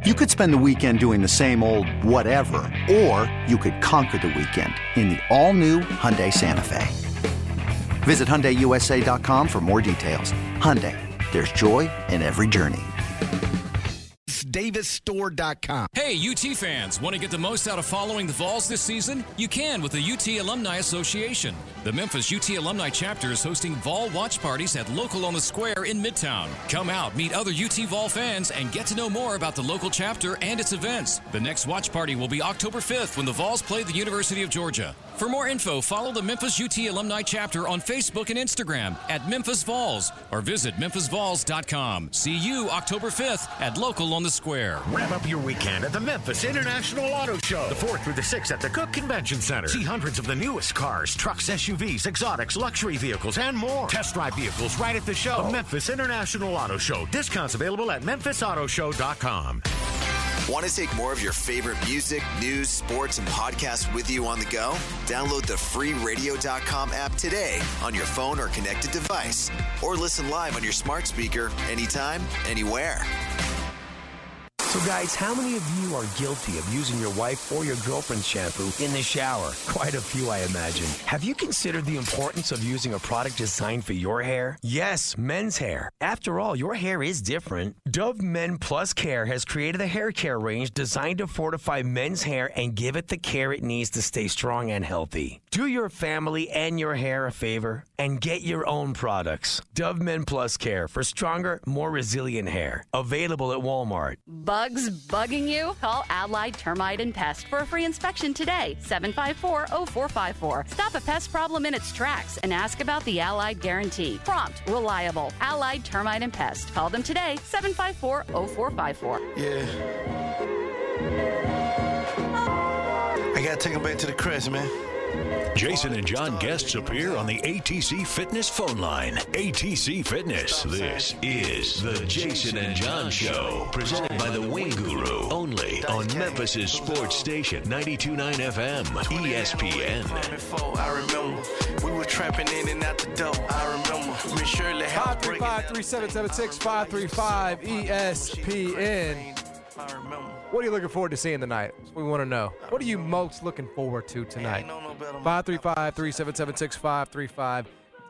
You could spend the weekend doing the same old whatever, or you could conquer the weekend in the all-new Hyundai Santa Fe. Visit HyundaiUSA.com for more details. Hyundai, there's joy in every journey. DavisStore.com. Hey, UT fans, want to get the most out of following the Vols this season? You can with the UT Alumni Association. The Memphis UT Alumni Chapter is hosting Vol watch parties at Local on the Square in Midtown. Come out, meet other UT Vol fans, and get to know more about the local chapter and its events. The next watch party will be October 5th when the Vols play the University of Georgia. For more info, follow the Memphis UT Alumni Chapter on Facebook and Instagram at Memphis Vols or visit memphisvols.com. See you October 5th at Local on the Square. Wrap up your weekend at the Memphis International Auto Show. The 4th through the 6th at the Cook Convention Center. See hundreds of the newest cars, trucks, SUVs, exotics, luxury vehicles, and more. Test drive vehicles right at the show. The Memphis International Auto Show. Discounts available at memphisautoshow.com. Want to take more of your favorite music, news, sports, and podcasts with you on the go? Download the free radio.com app today on your phone or connected device. Or listen live on your smart speaker anytime, anywhere. So guys, how many of you are guilty of using your wife or your girlfriend's shampoo in the shower? Quite a few, I imagine. Have you considered the importance of using a product designed for your hair? Yes, men's hair. After all, your hair is different. Dove Men Plus Care has created a hair care range designed to fortify men's hair and give it the care it needs to stay strong and healthy. Do your family and your hair a favor and get your own products. Dove Men Plus Care for stronger, more resilient hair. Available at Walmart. Bugs bugging you? Call Allied Termite and Pest for a free inspection today. 754-0454. Stop a pest problem in its tracks and ask about the Allied Guarantee. Prompt, reliable. Allied Termite and Pest. Call them today. 754-0454. Yeah. I gotta take him back to the crest, man. Jason and John guests appear on the ATC Fitness phone line. ATC Fitness. This is the Jason and John Show, presented by the Wing Guru, only on Memphis' sports station, 92.9 FM, ESPN. I remember we were trapping in and out the door. I remember Miss Shirley 535-3776, 535-ESPN. What are you looking forward to seeing tonight? That's what we want to know. What are you most looking forward to tonight? 535-3776,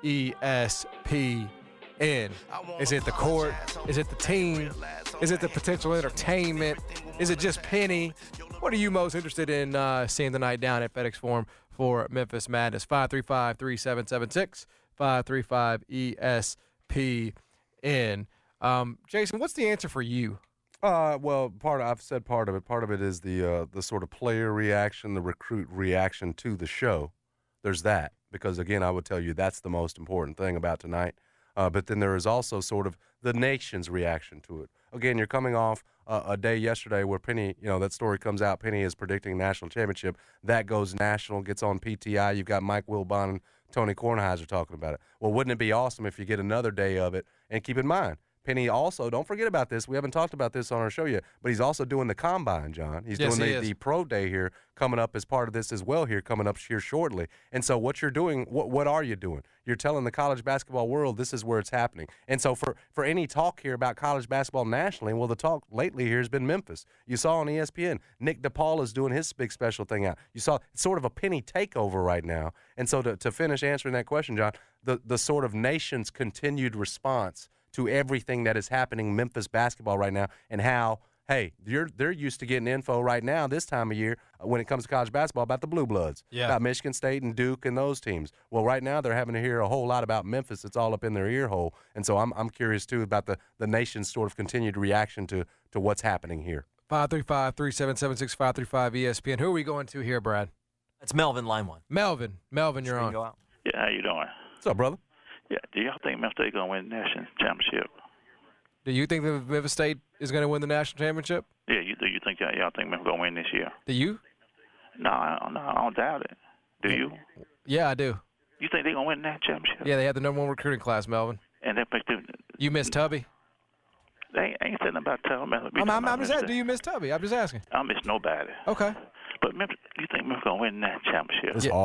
535-ESPN. Is it the court? Is it the team? Is it the potential entertainment? Is it just Penny? What are you most interested in seeing tonight down at FedEx Forum for Memphis Madness? 535-3776, 535-ESPN. Jason, what's the answer for you? Well, I've said part of it. Part of it is the sort of player reaction, the recruit reaction to the show. There's that, because again, I would tell you that's the most important thing about tonight. But then there is also sort of the nation's reaction to it. Again, you're coming off a day yesterday where Penny, that story comes out. Penny is predicting national championship. That goes national, gets on PTI. You've got Mike Wilbon and Tony Kornheiser talking about it. Well, wouldn't it be awesome if you get another day of it? And keep in mind, Penny also, don't forget about this. We haven't talked about this on our show yet, but he's also doing the combine, John. He's doing the pro day here coming up as part of this as well here coming up here shortly. And so what you're doing, what are you doing? You're telling the college basketball world this is where it's happening. And so for any talk here about college basketball nationally, well, the talk lately here has been Memphis. You saw on ESPN, Nick DePaul is doing his big special thing out. You saw it's sort of a Penny takeover right now. And so to finish answering that question, John, the sort of nation's continued response to everything that is happening Memphis basketball right now, and how, hey, they're used to getting info right now this time of year when it comes to college basketball about the Blue Bloods, about Michigan State and Duke and those teams. Well, right now they're having to hear a whole lot about Memphis. It's all up in their ear hole. And so I'm curious, too, about the nation's sort of continued reaction to what's happening here. 535-3776, 535-ESPN. Who are we going to here, Brad? It's Melvin, line one. Melvin, you're on. Go out. Yeah, how you doing? What's up, brother? Yeah, do y'all think Memphis State going to win the national championship? Do you think that Memphis State is going to win the national championship? Yeah, you think y'all think Memphis going to win this year? Do you? No, I don't doubt it. Do you? Yeah, I do. You think they're going to win the national championship? Yeah, they had the number one recruiting class, Melvin. And that makes them. You miss Tubby? They ain't saying about Tubby. I'm just asking, do you miss Tubby? I'm just asking. I miss nobody. Okay. But Memphis, you think Memphis going to win that championship? It's hard.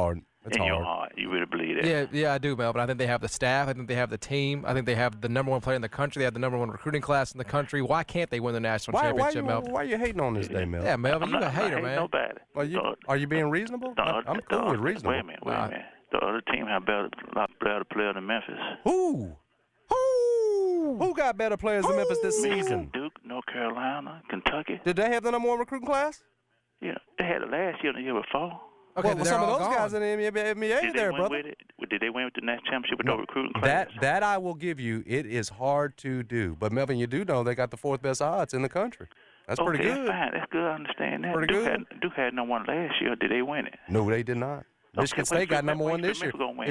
It's in your hard. heart. You really believe that? Yeah, I do, Melvin. I think they have the staff. I think they have the team. I think they have the number one player in the country. They have the number one recruiting class in the country. Why can't they win the national championship, Melvin? Why are you hating on this day, Melvin? Yeah, Melvin, you a hater, I man. Nobody. Are you being reasonable? I'm cool with reasonable. Wait a minute. The other team have a lot better players than Memphis. Who got better players than Memphis this season? Duke, North Carolina, Kentucky. Did they have the number one recruiting class? Yeah, they had it last year and the year before. Okay, well, some of those guys in the NBA there, brother. Did they win with the national championship with no recruiting class? That I will give you. It is hard to do. But, Melvin, you do know they got the fourth best odds in the country. That's pretty good. Fine. That's good. I understand that. Pretty good. Duke had number one last year. Did they win it? No, they did not. Michigan State got number one this year.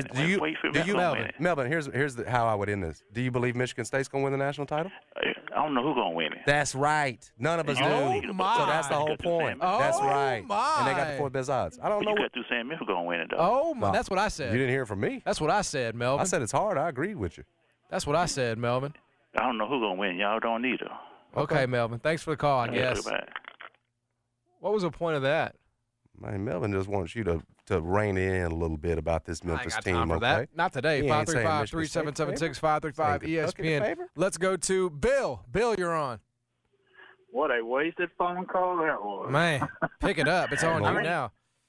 Melvin, here's how I would end this. Do you believe Michigan State's going to win the national title? I don't know who's going to win it. That's right. None of us do. So that's the whole point. That's right. And they got the fourth best odds. I don't know. You got through saying Memphis going to win it, though. Oh, my. That's what I said. You didn't hear it from me. That's what I said, Melvin. I said it's hard. I agreed with you. That's what I said, Melvin. I don't know who's going to win. Y'all don't either. Okay, Melvin. Thanks for the call, I guess. What was the point of that? Man, Melvin just wants you to rein in a little bit about this Memphis team, okay? That. Not today. 535-3776, 535 ESPN. Let's go to Bill. Bill, you're on. What a wasted phone call that was. Man, pick it up. It's on you now.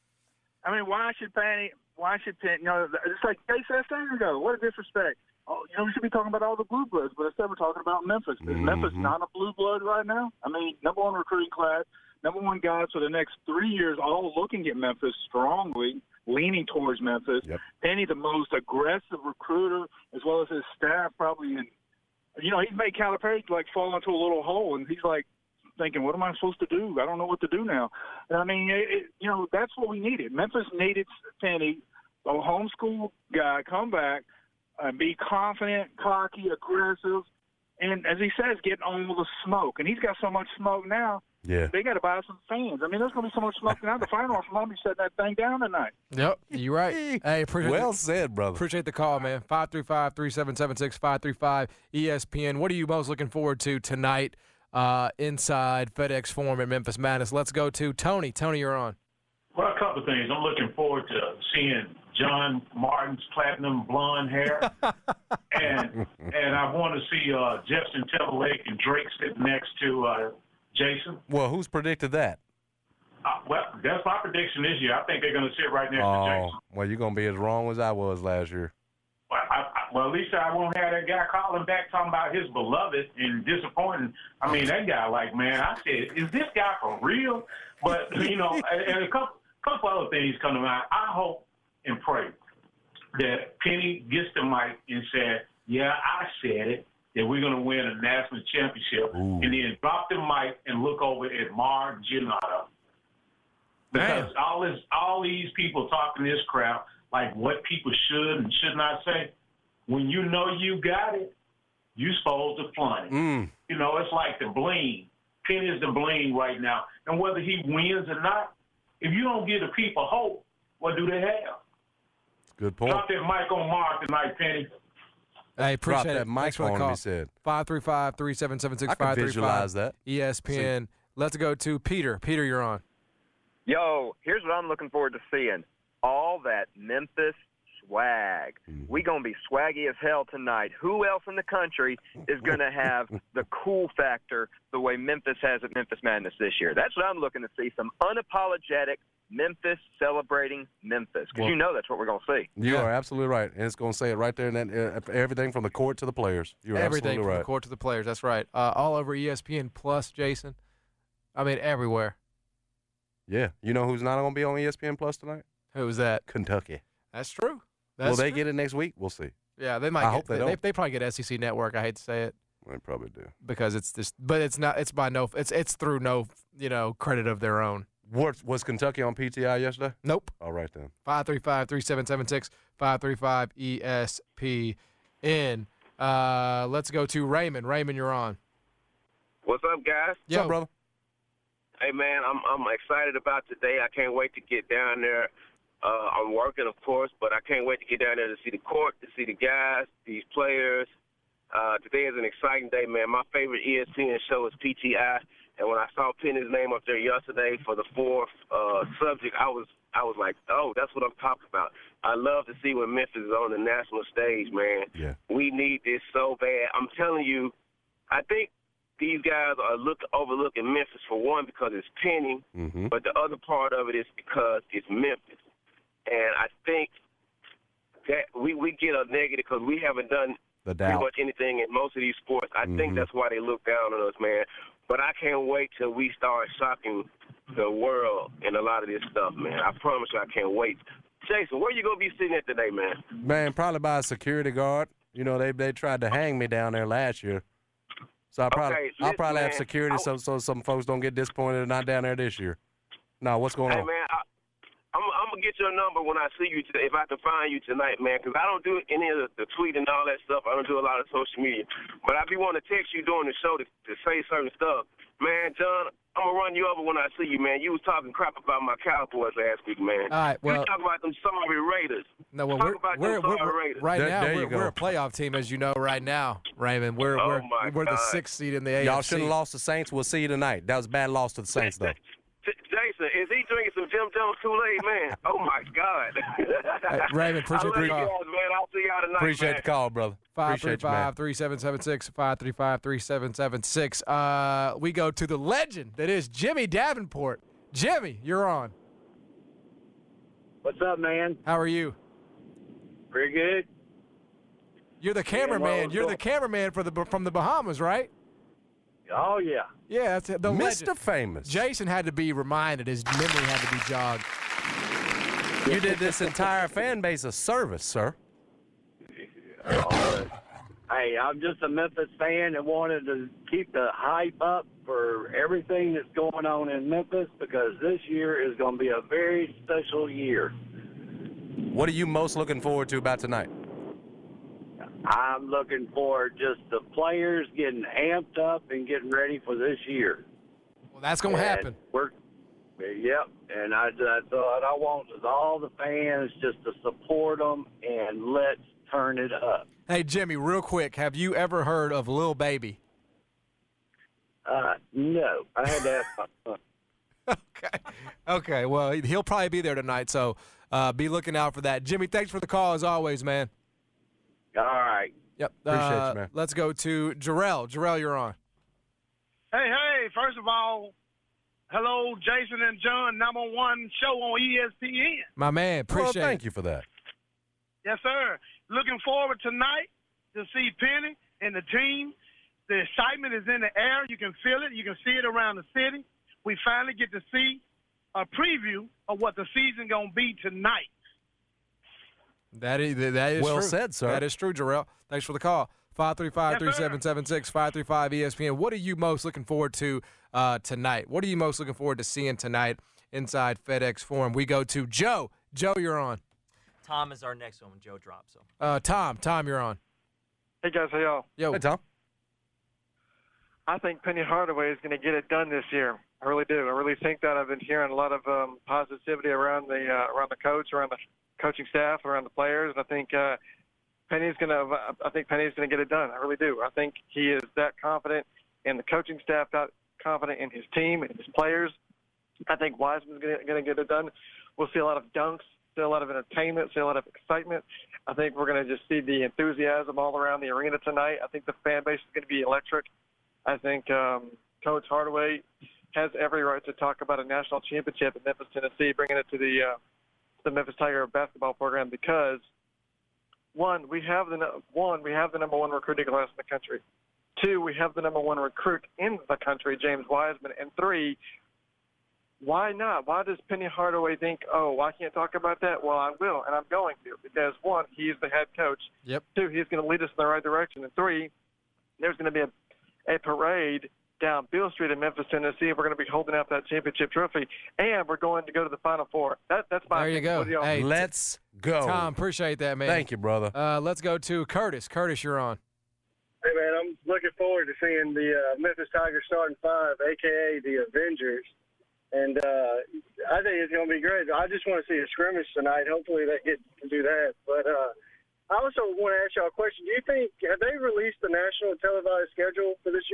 I mean, why should Penny, you know, it's like Jay said a second ago. What a disrespect. Oh, you know, we should be talking about all the blue bloods, but instead we're talking about Memphis. Is Memphis not a blue blood right now? I mean, number one recruiting class, number one guys for the next 3 years, all looking at Memphis strongly, leaning towards Memphis. Yep. Penny, the most aggressive recruiter, as well as his staff, probably. And you know, he's made Calipari like fall into a little hole, and he's like thinking, "What am I supposed to do? I don't know what to do now." And I mean, you know, that's what we needed. Memphis needed Penny, a homeschool guy, come back and be confident, cocky, aggressive, and as he says, getting all the smoke. And he's got so much smoke now. Yeah. They got to buy some fans. I mean, there's going to be so much smoke now. The final from be shutting that thing down tonight. Yep, you're right. Hey, well said, brother. Appreciate the call, man. 535-3776, 535 ESPN. What are you most looking forward to tonight inside FedEx Forum in Memphis Madness? Let's go to Tony. Tony, you're on. Well, a couple of things. I'm looking forward to seeing John Martin's platinum blonde hair, and I want to see Justin Timberlake and Drake sitting next to Jason. Well, who's predicted that? Well, that's my prediction this year. I think they're going to sit right next to Jason. Well, you're going to be as wrong as I was last year. Well, at least I won't have that guy calling back talking about his beloved and disappointing. I mean, that guy, like, man, I said, is this guy for real? But, you know, and a couple other things come to mind. I hope and pray that Penny gets the mic and said, yeah, I said it, that we're going to win a national championship, and then drop the mic and look over at Mar Giannotto. Because all these people talking this crap, like what people should and should not say, when you know you got it, you're supposed to flaunt it. You know, it's like the bling. Penny is the bling right now. And whether he wins or not, if you don't give the people hope, what do they have? Good point. Drop that mic on Mark tonight, Penny. Hey, appreciate Drop that mic on him, he said. 535-3776, I can visualize that. ESPN. See. Let's go to Peter. Peter, you're on. Yo, here's what I'm looking forward to seeing. All that Memphis swag. We going to be swaggy as hell tonight. Who else in the country is going to have the cool factor the way Memphis has at Memphis Madness this year? That's what I'm looking to see, some unapologetic Memphis celebrating Memphis, because you know that's what we're going to see. You are absolutely right, and it's going to say it right there, and everything from the court to the players. You're everything absolutely from right. the court to the players, that's right. All over ESPN Plus, Jason. I mean, everywhere. Yeah. You know who's not going to be on ESPN Plus tonight? Who's that? Kentucky. That's true. Will they get it next week? We'll see. Yeah, they might. I hope they don't. They probably get SEC Network. I hate to say it. They probably do. Because it's just, but it's not. It's by no. It's through no, credit of their own. Was Kentucky on PTI yesterday? Nope. All right then. 535-3776, 535 ESPN. Let's go to Raymond. Raymond, you're on. What's up, guys? What's up, brother? Hey, man, I'm excited about today. I can't wait to get down there. I'm working, of course, but I can't wait to get down there to see the court, to see the guys, these players. Today is an exciting day, man. My favorite ESPN show is PTI, And when I saw Penny's name up there yesterday for the fourth subject, I was like, oh, that's what I'm talking about. I love to see when Memphis is on the national stage, man. Yeah. We need this so bad. I'm telling you, I think these guys are overlooking Memphis for one because it's Penny, but the other part of it is because it's Memphis. And I think that we get a negative because we haven't done pretty much anything in most of these sports. I think that's why they look down on us, man. But I can't wait till we start shocking the world in a lot of this stuff, man. I promise you I can't wait. Jason, where you going to be sitting at today, man? Man, probably by a security guard. You know, they tried to hang me down there last year. So I'll probably have security so some folks don't get disappointed they're not down there this year. No, what's going on? Hey, man, I'm going to get your number when I see you today, if I can find you tonight, man, because I don't do any of the tweet and all that stuff. I don't do a lot of social media. But I be wanting to text you during the show to say certain stuff. Man, John, I'm going to run you over when I see you, man. You was talking crap about my Cowboys last week, man. All right, well. You talking about them sorry Raiders. No, well, we're Raiders. right now, we're a playoff team, as you know, right now, Raymond. We're the 6th seed in the AFC. Y'all shouldn't have lost the Saints. We'll see you tonight. That was a bad loss to the Saints, though. Jason, is he drinking some Jim Jones Kool-Aid, man? Oh, my God. Hey, Raymond, appreciate the call. Man. I'll see y'all tonight, Appreciate the call, brother. 535-3776, 535-3776. We go to the legend that is Jimmy Davenport. Jimmy, you're on. What's up, man? How are you? Pretty good. You're the cameraman. You're the cameraman from the Bahamas, right? Oh, yeah. Yeah, that's it. The Mr. legend. Famous. Jason had to be reminded. His memory had to be jogged. You did this entire fan base a service, sir. Hey, I'm just a Memphis fan and wanted to keep the hype up for everything that's going on in Memphis because this year is going to be a very special year. What are you most looking forward to about tonight? I'm looking for just the players getting amped up and getting ready for this year. Well, that's going to happen. Yep, and that's what I want is all the fans just to support them and let's turn it up. Hey, Jimmy, real quick, have you ever heard of Lil Baby? No, I had to ask my son. Okay, well, he'll probably be there tonight, so be looking out for that. Jimmy, thanks for the call as always, man. All right. Yep. Appreciate you, man. Let's go to Jarrell. Jarrell, you're on. Hey, first of all, hello, Jason and John, #1 show on ESPN. My man, appreciate it. Thank you for that. Yes, sir. Looking forward tonight to see Penny and the team. The excitement is in the air. You can feel it. You can see it around the city. We finally get to see a preview of what the season going to be tonight. That is well true. said, sir. That is true, Jarrell. Thanks for the call. 535-3776, 535-ESPN. What are you most looking forward to tonight? What are you most looking forward to seeing tonight inside FedEx Forum? We go to Joe. Joe, you're on. Tom is our next one when Joe drops. So. Tom, you're on. Hey, guys. How y'all? Yo. Hey, Tom. I think Penny Hardaway is going to get it done this year. I really do. I really think that. I've been hearing a lot of positivity around the coach, around the coaching staff, around the players, and I think Penny's going to get it done. I really do. I think he is that confident in the coaching staff, that confident in his team and his players. I think Wiseman's going to get it done. We'll see a lot of dunks, see a lot of entertainment, see a lot of excitement. I think we're going to just see the enthusiasm all around the arena tonight. I think the fan base is going to be electric. I think Coach Hardaway has every right to talk about a national championship in Memphis, Tennessee, bringing it to the Memphis Tiger basketball program because one, we have the #1 recruiting class in the country. 2, we have the #1 recruit in the country, James Wiseman. And 3, why not? Why does Penny Hardaway think, oh, I can't talk about that? Well, I will, and I'm going to because 1, he's the head coach. Yep. 2, he's going to lead us in the right direction. And 3, there's going to be a parade down Beale Street in Memphis, Tennessee. We're going to be holding up that championship trophy, and we're going to go to the Final Four. That's my There you go. Hey, let's go. Tom, appreciate that, man. Thank you, brother. Let's go to Curtis. Curtis, you're on. Hey, man, I'm looking forward to seeing the Memphis Tigers starting 5, a.k.a. the Avengers. And I think it's going to be great. I just want to see a scrimmage tonight. Hopefully they get to do that. But I also want to ask y'all a question. Do you think, have they released the national televised schedule for this year?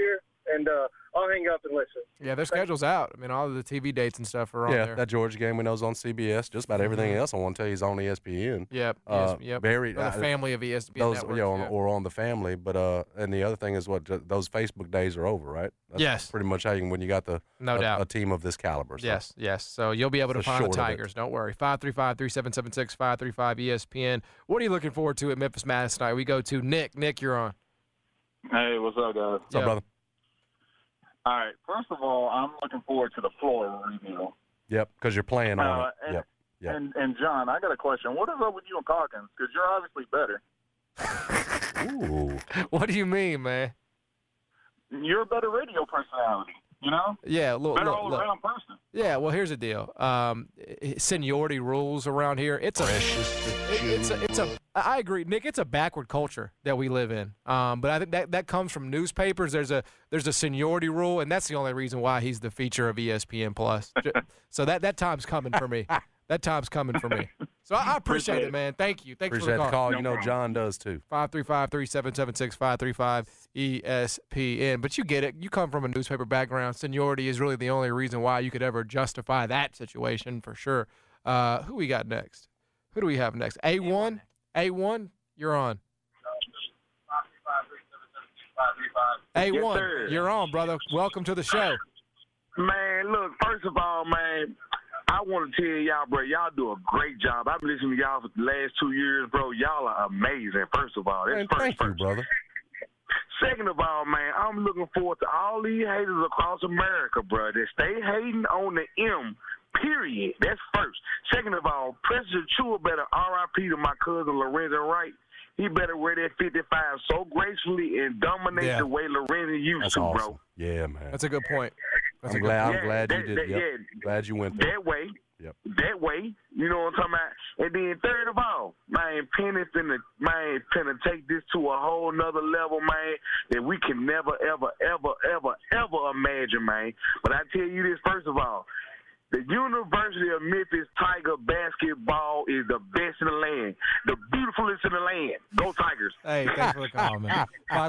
And I'll hang up and listen. Yeah, their schedule's out. I mean, all of the TV dates and stuff are on there. Yeah, that Georgia game we know is on CBS. Just about everything else I want to tell you is on ESPN. Yep. Very the family of ESPN those, networks. Or on the family. But and the other thing is those Facebook days are over, right? That's yes. Pretty much how you when you got doubt. a team of this caliber. So. Yes. So you'll be able to find the Tigers. Don't worry. 535-3776, 535-ESPN. What are you looking forward to at Memphis Madness tonight? We go to Nick. Nick, you're on. Hey, what's up, guys? What's up, brother? All right. First of all, I'm looking forward to the Florida reveal. Yep, because you're playing on it. Yep. And John, I got a question. What is up with you and Calkins? Because you're obviously better. Ooh. What do you mean, man? You're a better radio personality. You know? Yeah, better all around person. Yeah, well, here's the deal. Seniority rules around here. I agree, Nick. It's a backward culture that we live in. But I think that comes from newspapers. There's a seniority rule, and that's the only reason why he's the feature of ESPN Plus. So that time's coming for me. That time's coming for me. So I appreciate it, man. Thank you. Thanks appreciate for the call. You know, John does too. 535-3776-535-ESPN. But you get it. You come from a newspaper background. Seniority is really the only reason why you could ever justify that situation for sure. Who we got next? Who do we have next? A1? A1, you're on. A1, you're on, brother. Welcome to the show. Man, look, first of all, man, I want to tell y'all, bro, y'all do a great job. I've been listening to y'all for the last 2 years, bro. Y'all are amazing, first of all. Man, thank you, brother. Second of all, man, I'm looking forward to all these haters across America, bro, that stay hating on the M, period. That's first. Second of all, President Chua better RIP to my cousin Lorenzo Wright. He better wear that 55 so gracefully and dominate the way Lorenzo used to, awesome. Bro. Yeah, man. That's a good point. I'm glad you did. Glad you went there. That way. Yep. That way, you know what I'm talking about? And then third of all, man, Penny finna take this to a whole nother level, man, that we can never, ever, ever, ever, ever imagine, man. But I tell you this, first of all, the University of Memphis Tiger basketball is the best in the land, the beautifulest in the land. Go Tigers. Hey, thanks for the call, man.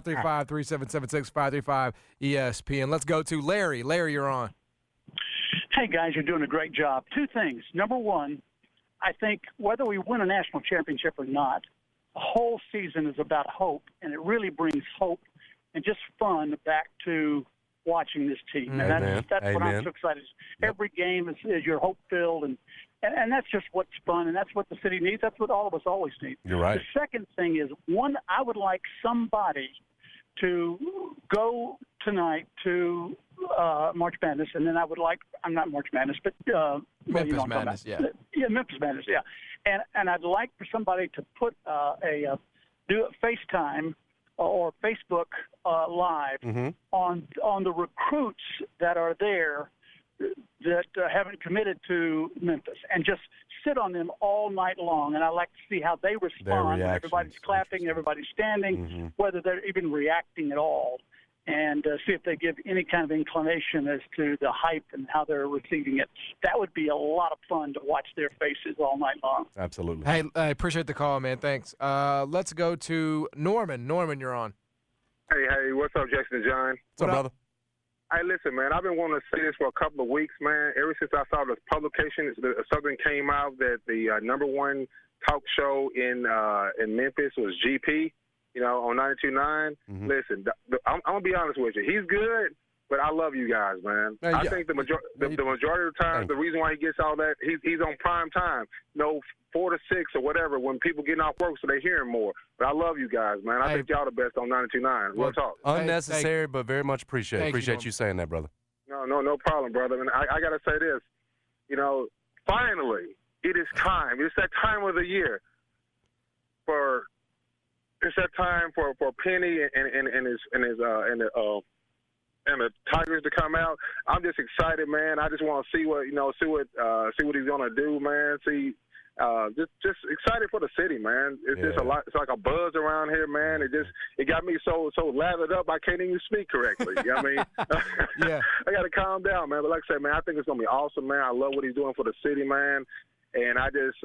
535-3776-535-ESPN. Let's go to Larry. Larry, you're on. Hey, guys, you're doing a great job. Two things. Number one, I think whether we win a national championship or not, the whole season is about hope, and it really brings hope and just fun back to watching this team. And that's what I'm so excited. Every game is you're hope-filled, and that's just what's fun, and that's what the city needs. That's what all of us always need. You're right. The second thing is, I would like somebody to go tonight to March Madness, and then I'm not March Madness, but Memphis Madness, yeah, Memphis Madness, yeah, and I'd like for somebody to put do a FaceTime or Facebook Live on the recruits that are there that haven't committed to Memphis, and just sit on them all night long. And I like to see how they respond. Everybody's clapping, everybody's standing, whether they're even reacting at all, and see if they give any kind of inclination as to the hype and how they're receiving it. That would be a lot of fun to watch their faces all night long. Absolutely. Hey, I appreciate the call, man. Thanks. Let's go to Norman. Norman, you're on. Hey, what's up, Jason and John? What's up, brother? Hey, listen, man, I've been wanting to say this for a couple of weeks, man. Ever since I saw this publication, something came out that the number one talk show in Memphis was GP, on 92.9. Listen, I'm going to be honest with you. He's good, but I love you guys, man. I think the majority of the time, the reason why he gets all that, he's on prime time, 4 to 6 or whatever, when people getting off work so they hear him more. But I love you guys, man. I think y'all the best on 92.9. Real talk. Unnecessary, but very much appreciated. Appreciate you saying that, brother. No problem, brother. And I got to say this. Finally, it is time. It's that time of the year for Penny and the Tigers to come out. I'm just excited, man. I just want to see what he's gonna do, man. Just excited for the city, man. It's just a lot. It's like a buzz around here, man. It got me so lathered up I can't even speak correctly. You know what I mean? Yeah. I got to calm down, man. But like I said, man, I think it's gonna be awesome, man. I love what he's doing for the city, man. And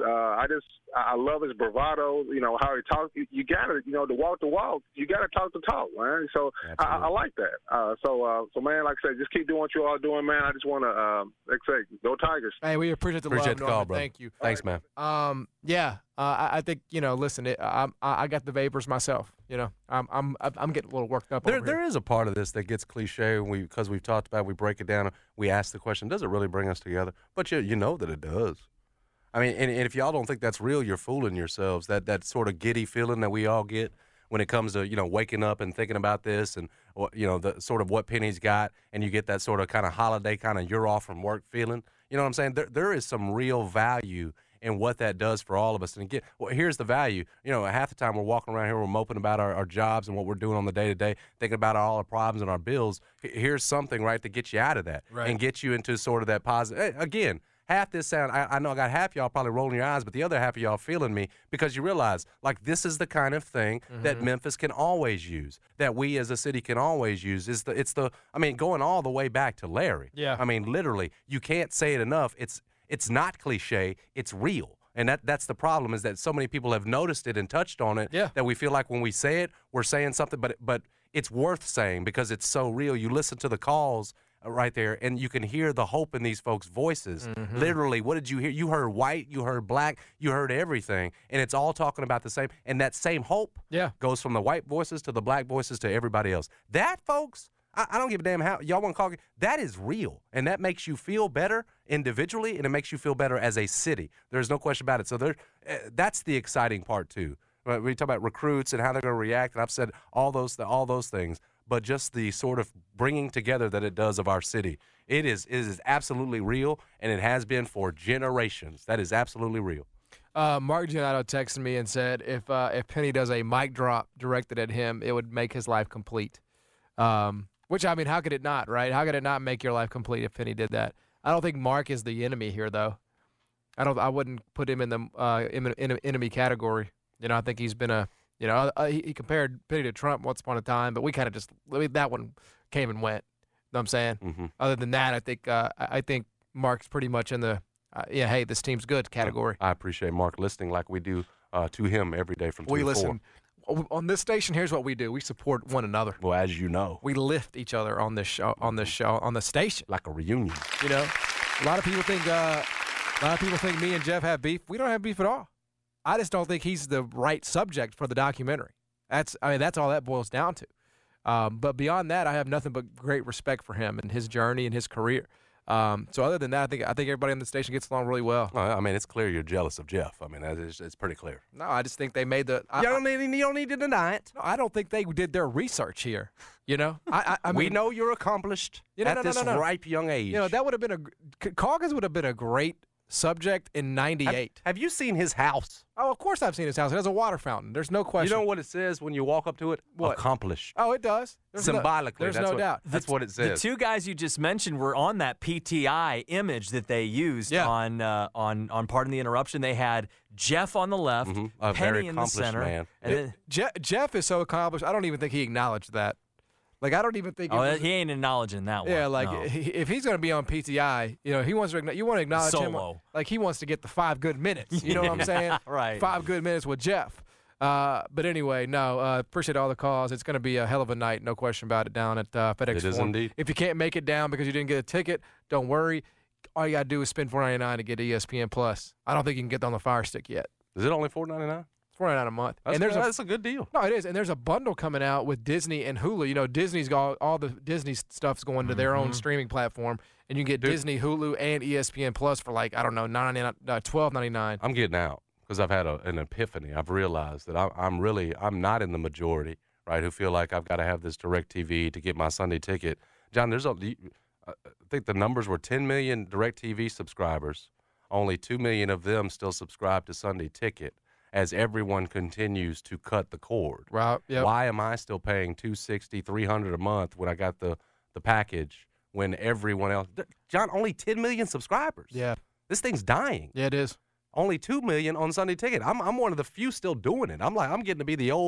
I love his bravado. You know how he talks. You gotta, to walk the walk. You gotta talk the talk, man. So I like that. So man, like I said, just keep doing what you all doing, man. I just want to, like I say, go Tigers. Hey, we appreciate the Appreciate love, the call, Norman. bro. Thank you. Thanks, man. Yeah. I think listen. I got the vapors myself. I'm getting a little worked up. There is a part of this that gets cliche because we've talked about. We break it down. We ask the question: does it really bring us together? But you know that it does. I mean, and if y'all don't think that's real, you're fooling yourselves. That sort of giddy feeling that we all get when it comes to waking up and thinking about this, and the sort of what Penny's got, and you get that sort of kind of holiday kind of you're off from work feeling. You know what I'm saying? There is some real value in what that does for all of us. And again, here's the value. Half the time we're walking around here, we're moping about our jobs and what we're doing on the day-to-day, thinking about all the problems and our bills. Here's something, right, to get you out of that and get you into sort of that positive. Hey, again, half this sound, I know I got half y'all probably rolling your eyes, but the other half of y'all feeling me because you realize, like, this is the kind of thing that Memphis can always use, that we as a city can always use. Going all the way back to Larry. Yeah. I mean, literally, you can't say it enough. It's not cliche. It's real. And that's the problem, is that so many people have noticed it and touched on it that we feel like when we say it, we're saying something, but it's worth saying because it's so real. You listen to the calls right there, and you can hear the hope in these folks' voices. Literally, what did you hear? You heard white, you heard black, you heard everything, and it's all talking about the same. And that same hope goes from the white voices to the black voices to everybody else. That, folks, I don't give a damn how y'all want to call it. That is real, and that makes you feel better individually, and it makes you feel better as a city. There's no question about it. So that's the exciting part too. We talk about recruits and how they're going to react, and I've said all those things. But just the sort of bringing together that it does of our city, it is absolutely real, and it has been for generations. That is absolutely real. Mark Giannotto texted me and said if Penny does a mic drop directed at him, it would make his life complete. Which, I mean, how could it not, right? How could it not make your life complete if Penny did that? I don't think Mark is the enemy here, though. I wouldn't put him in the enemy category. I think he's been he compared Penny to Trump once upon a time, but we kind of that one came and went. You know what I'm saying? Other than that, I think Mark's pretty much in the hey, this team's good category. I appreciate Mark listening like we do to him every day from 2 to 4. We listen. On this station, here's what we do: we support one another. Well, as you know, we lift each other on this show, on the station, like a reunion. A lot of people think me and Jeff have beef. We don't have beef at all. I just don't think he's the right subject for the documentary. That's all that boils down to. But beyond that, I have nothing but great respect for him and his journey and his career. So other than that, I think everybody on the station gets along really well. I mean, it's clear you're jealous of Jeff. I mean, it's pretty clear. No, I just think they made the. You don't need to deny it. No, I don't think they did their research here. I mean, we know you're accomplished at this ripe young age. That would have been Calkins would have been a great subject in '98. Have you seen his house? Oh, of course I've seen his house. It has a water fountain. There's no question. You know what it says when you walk up to it? What? Accomplished. Oh, it does. Symbolically. There's no doubt. That's what it says. The two guys you just mentioned were on that PTI image that they used on Pardon the Interruption. They had Jeff on the left, A Penny very in the center. Man. And then, Jeff is so accomplished, I don't even think he acknowledged that. Like, I don't even think. He ain't acknowledging that one. Yeah, like no. if he's going to be on PTI, he wants to. You want to acknowledge Solo. him. Like, he wants to get the 5 good minutes. You know what I'm saying? Right. 5 good minutes with Jeff. But anyway, appreciate all the calls. It's going to be a hell of a night, no question about it, down at FedEx Forum. It is indeed. If you can't make it down because you didn't get a ticket, don't worry. All you got to do is spend $4.99 to get ESPN Plus. I don't think you can get on the Fire Stick yet. Is it only $4.99? $4.99 a month. That's a good deal. No, it is. And there's a bundle coming out with Disney and Hulu. Disney's got all the Disney stuff's going to their own streaming platform, and you can get Disney, Hulu, and ESPN Plus for $12.99. I'm getting out because I've had an epiphany. I've realized that I'm not in the majority, right, who feel like I've got to have this DirecTV to get my Sunday ticket. John, I think the numbers were 10 million DirecTV subscribers. Only 2 million of them still subscribe to Sunday Ticket. As everyone continues to cut the cord. Right. Yep. Why am I still paying $260, $300 a month when I got the package when everyone else? John, only 10 million subscribers. Yeah. This thing's dying. Yeah, it is. Only 2 million on Sunday Ticket. I'm one of the few still doing it. I'm getting to be the old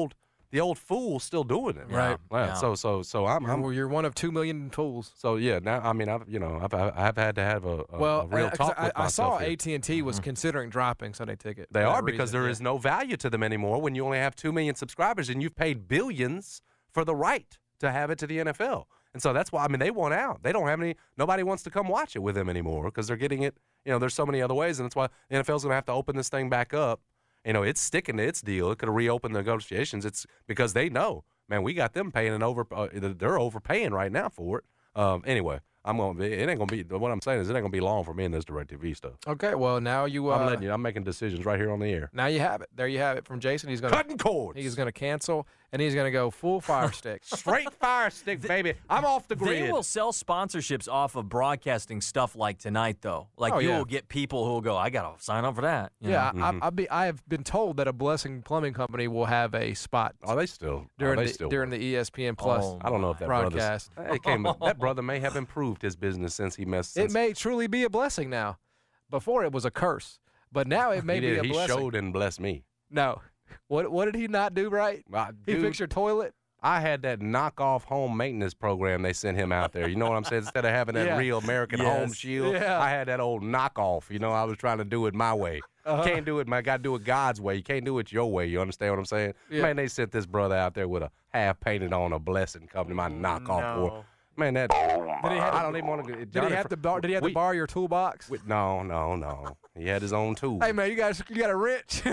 the old fool's still doing it. Right. Yeah. So I'm you're one of 2 million fools. So yeah, now I mean I've had to have a real talk with myself. I saw here. AT&T was considering dropping Sunday Ticket. They are because there is no value to them anymore when you only have 2 million subscribers and you've paid billions for the right to have it to the NFL. And so that's why, I mean, they want out. They don't have nobody wants to come watch it with them anymore because they're getting it, there's so many other ways. And that's why the NFL's going to have to open this thing back up. It's sticking to its deal. It could have reopened the negotiations. It's because they know, man, we got them paying they're overpaying right now for it. Anyway, it ain't going to be, what I'm saying is it ain't going to be long for me in this DirecTV stuff. Okay, well, now I'm making decisions right here on the air. Now you have it. There you have it from Jason. He's going to cutting cords. He's going to cancel, and he's going to go full fire stick. Straight fire stick, baby. I'm off the grid. They will sell sponsorships off of broadcasting stuff like tonight, though. Like you will get people who will go, I got to sign up for that. I have been told that a Blessing Plumbing Company will have a spot. Are they still? During the ESPN Plus I don't know if that broadcast. That brother may have improved his business since he messed. It may truly be a blessing now. Before it was a curse, but now it may be a blessing. He showed and blessed me. No. What did he not do right? He fixed your toilet? I had that knockoff home maintenance program they sent him out there. You know what I'm saying? Instead of having that real American Home Shield, I had that old knockoff. I was trying to do it my way. You can't do it, man. Got to do it God's way. You can't do it your way. You understand what I'm saying? Yeah. Man, they sent this brother out there with a half painted on a Blessing Company, my knockoff boy. Man, I don't even want to. Did he have to borrow your toolbox? No. He had his own tools. Hey man, you got a wrench.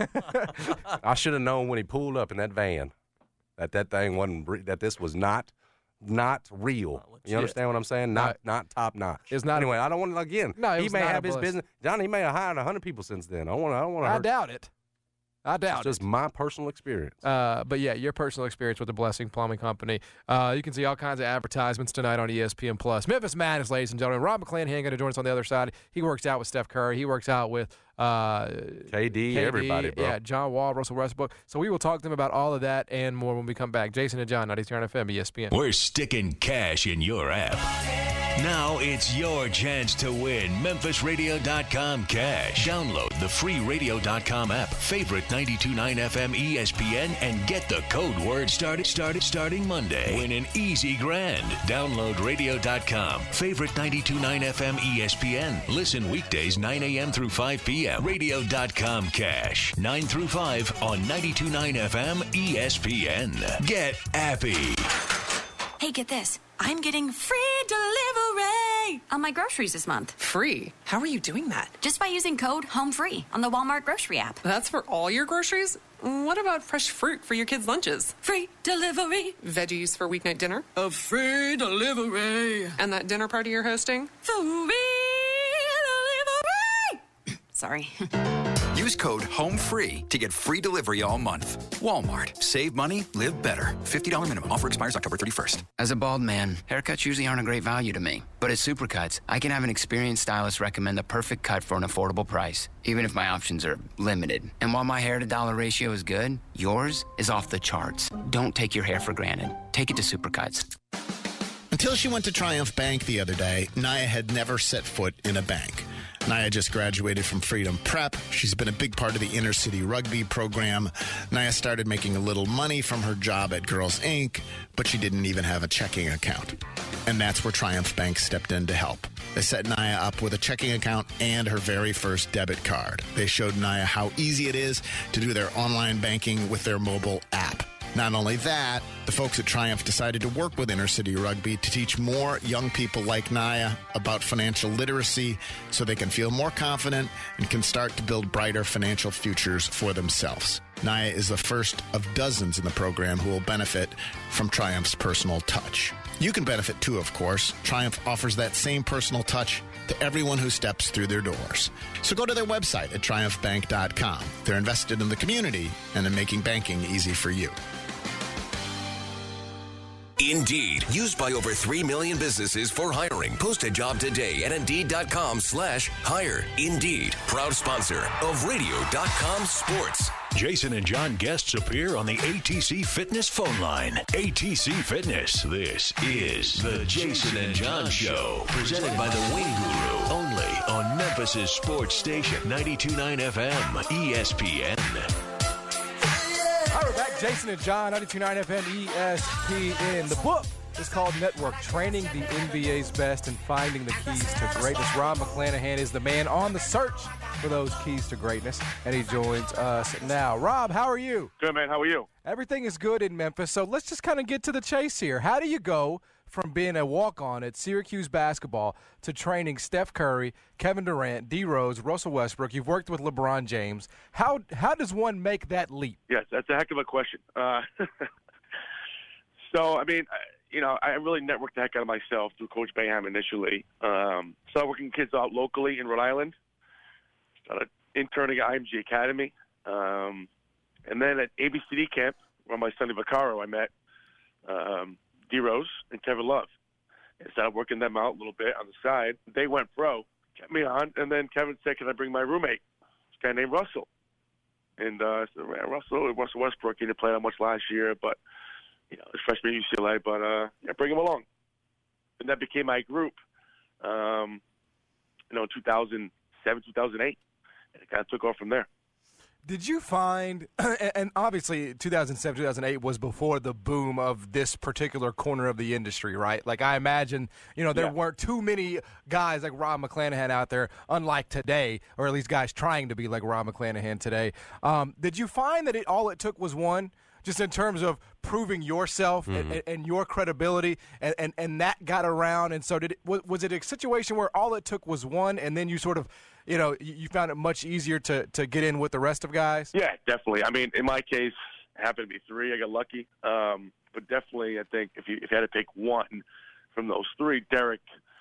I should have known when he pulled up in that van that thing wasn't. That this was not real. You understand what I'm saying? Not top notch. It's not. Anyway, I don't want to again. No, he may have his business. Johnny, he may have hired 100 people since then. I don't want to. I doubt it. It's just my personal experience. But yeah, your personal experience with the Blessing Plumbing Company. You can see all kinds of advertisements tonight on ESPN Plus. Memphis Madness, ladies and gentlemen. Rob McClanahan going to join us on the other side. He works out with Steph Curry. He works out with KD, everybody, bro. Yeah, John Wall, Russell Westbrook. So we will talk to them about all of that and more when we come back. Jason and John, 92.9 FM, ESPN. We're sticking cash in your app. Now it's your chance to win MemphisRadio.com cash. Download the free Radio.com app, favorite 92.9 FM ESPN, and get the code word starting Monday. Win an easy grand. Download Radio.com, favorite 92.9 FM ESPN. Listen weekdays 9 a.m. through 5 p.m. Radio.com cash, 9 through 5 on 92.9 FM ESPN. Get appy. Hey, get this. I'm getting free delivery on my groceries this month. Free? How are you doing that? Just by using code HOMEFREE on the Walmart grocery app. That's for all your groceries? What about fresh fruit for your kids' lunches? Free delivery. Veggies for weeknight dinner? A free delivery. And that dinner party you're hosting? Free delivery. Sorry. Use code HOMEFREE to get free delivery all month. Walmart. Save money, live better. $50 minimum. Offer expires October 31st. As a bald man, haircuts usually aren't a great value to me. But at Supercuts, I can have an experienced stylist recommend the perfect cut for an affordable price, even if my options are limited. And while my hair-to-dollar ratio is good, yours is off the charts. Don't take your hair for granted. Take it to Supercuts. Until she went to Triumph Bank the other day, Naya had never set foot in a bank. Naya just graduated from Freedom Prep. She's been a big part of the inner city rugby program. Naya started making a little money from her job at Girls Inc., but she didn't even have a checking account. And that's where Triumph Bank stepped in to help. They set Naya up with a checking account and her very first debit card. They showed Naya how easy it is to do their online banking with their mobile app. Not only that, the folks at Triumph decided to work with Inner City Rugby to teach more young people like Naya about financial literacy so they can feel more confident and can start to build brighter financial futures for themselves. Naya is the first of dozens in the program who will benefit from Triumph's personal touch. You can benefit too, of course. Triumph offers that same personal touch to everyone who steps through their doors. So go to their website at triumphbank.com. They're invested in the community and in making banking easy for you. Indeed, used by over 3 million businesses for hiring. Post a job today at Indeed.com/hire. Indeed, proud sponsor of Radio.com Sports. Jason and John guests appear on the ATC Fitness phone line. ATC Fitness. This is the Jason and John Show. Presented by the Wing Guru. Only on Memphis' sports station, 92.9 FM, ESPN. All right, we're back. Jason and John, 92.9 FM ESPN. The book is called Network, Training the NBA's Best and Finding the Keys to Greatness. Rob McClanahan is the man on the search for those keys to greatness, and he joins us now. Rob, how are you? Good, man. How are you? Everything is good in Memphis, so let's just kind of get to the chase here. How do you go from being a walk-on at Syracuse basketball to training Steph Curry, Kevin Durant, D. Rose, Russell Westbrook? You've worked with LeBron James. How does one make that leap? Yes, that's a heck of a question. So, I mean, I really networked the heck out of myself through Coach Boeheim initially. Started working kids out locally in Rhode Island. Started interning at IMG Academy. And then at ABCD camp, where my Sonny Vaccaro, I met D. Rose and Kevin Love. And started working them out a little bit on the side. They went pro, kept me on, and then Kevin said, can I bring my roommate, this guy named Russell? And I said, man, Russell Westbrook, he didn't play that much last year, but, his freshman at UCLA, but bring him along. And that became my group, in 2007, 2008. And it kind of took off from there. Did you find, and obviously 2007, 2008 was before the boom of this particular corner of the industry, right? Like I imagine, there weren't too many guys like Rob McClanahan out there, unlike today, or at least guys trying to be like Rob McClanahan today. Did you find that all it took was one? Just in terms of proving yourself and your credibility, and that got around. And so was it a situation where all it took was one, and then you sort of, you found it much easier to get in with the rest of guys? Yeah, definitely. I mean, in my case, it happened to be three. I got lucky. But definitely, I think if you had to pick one from those three, Derek,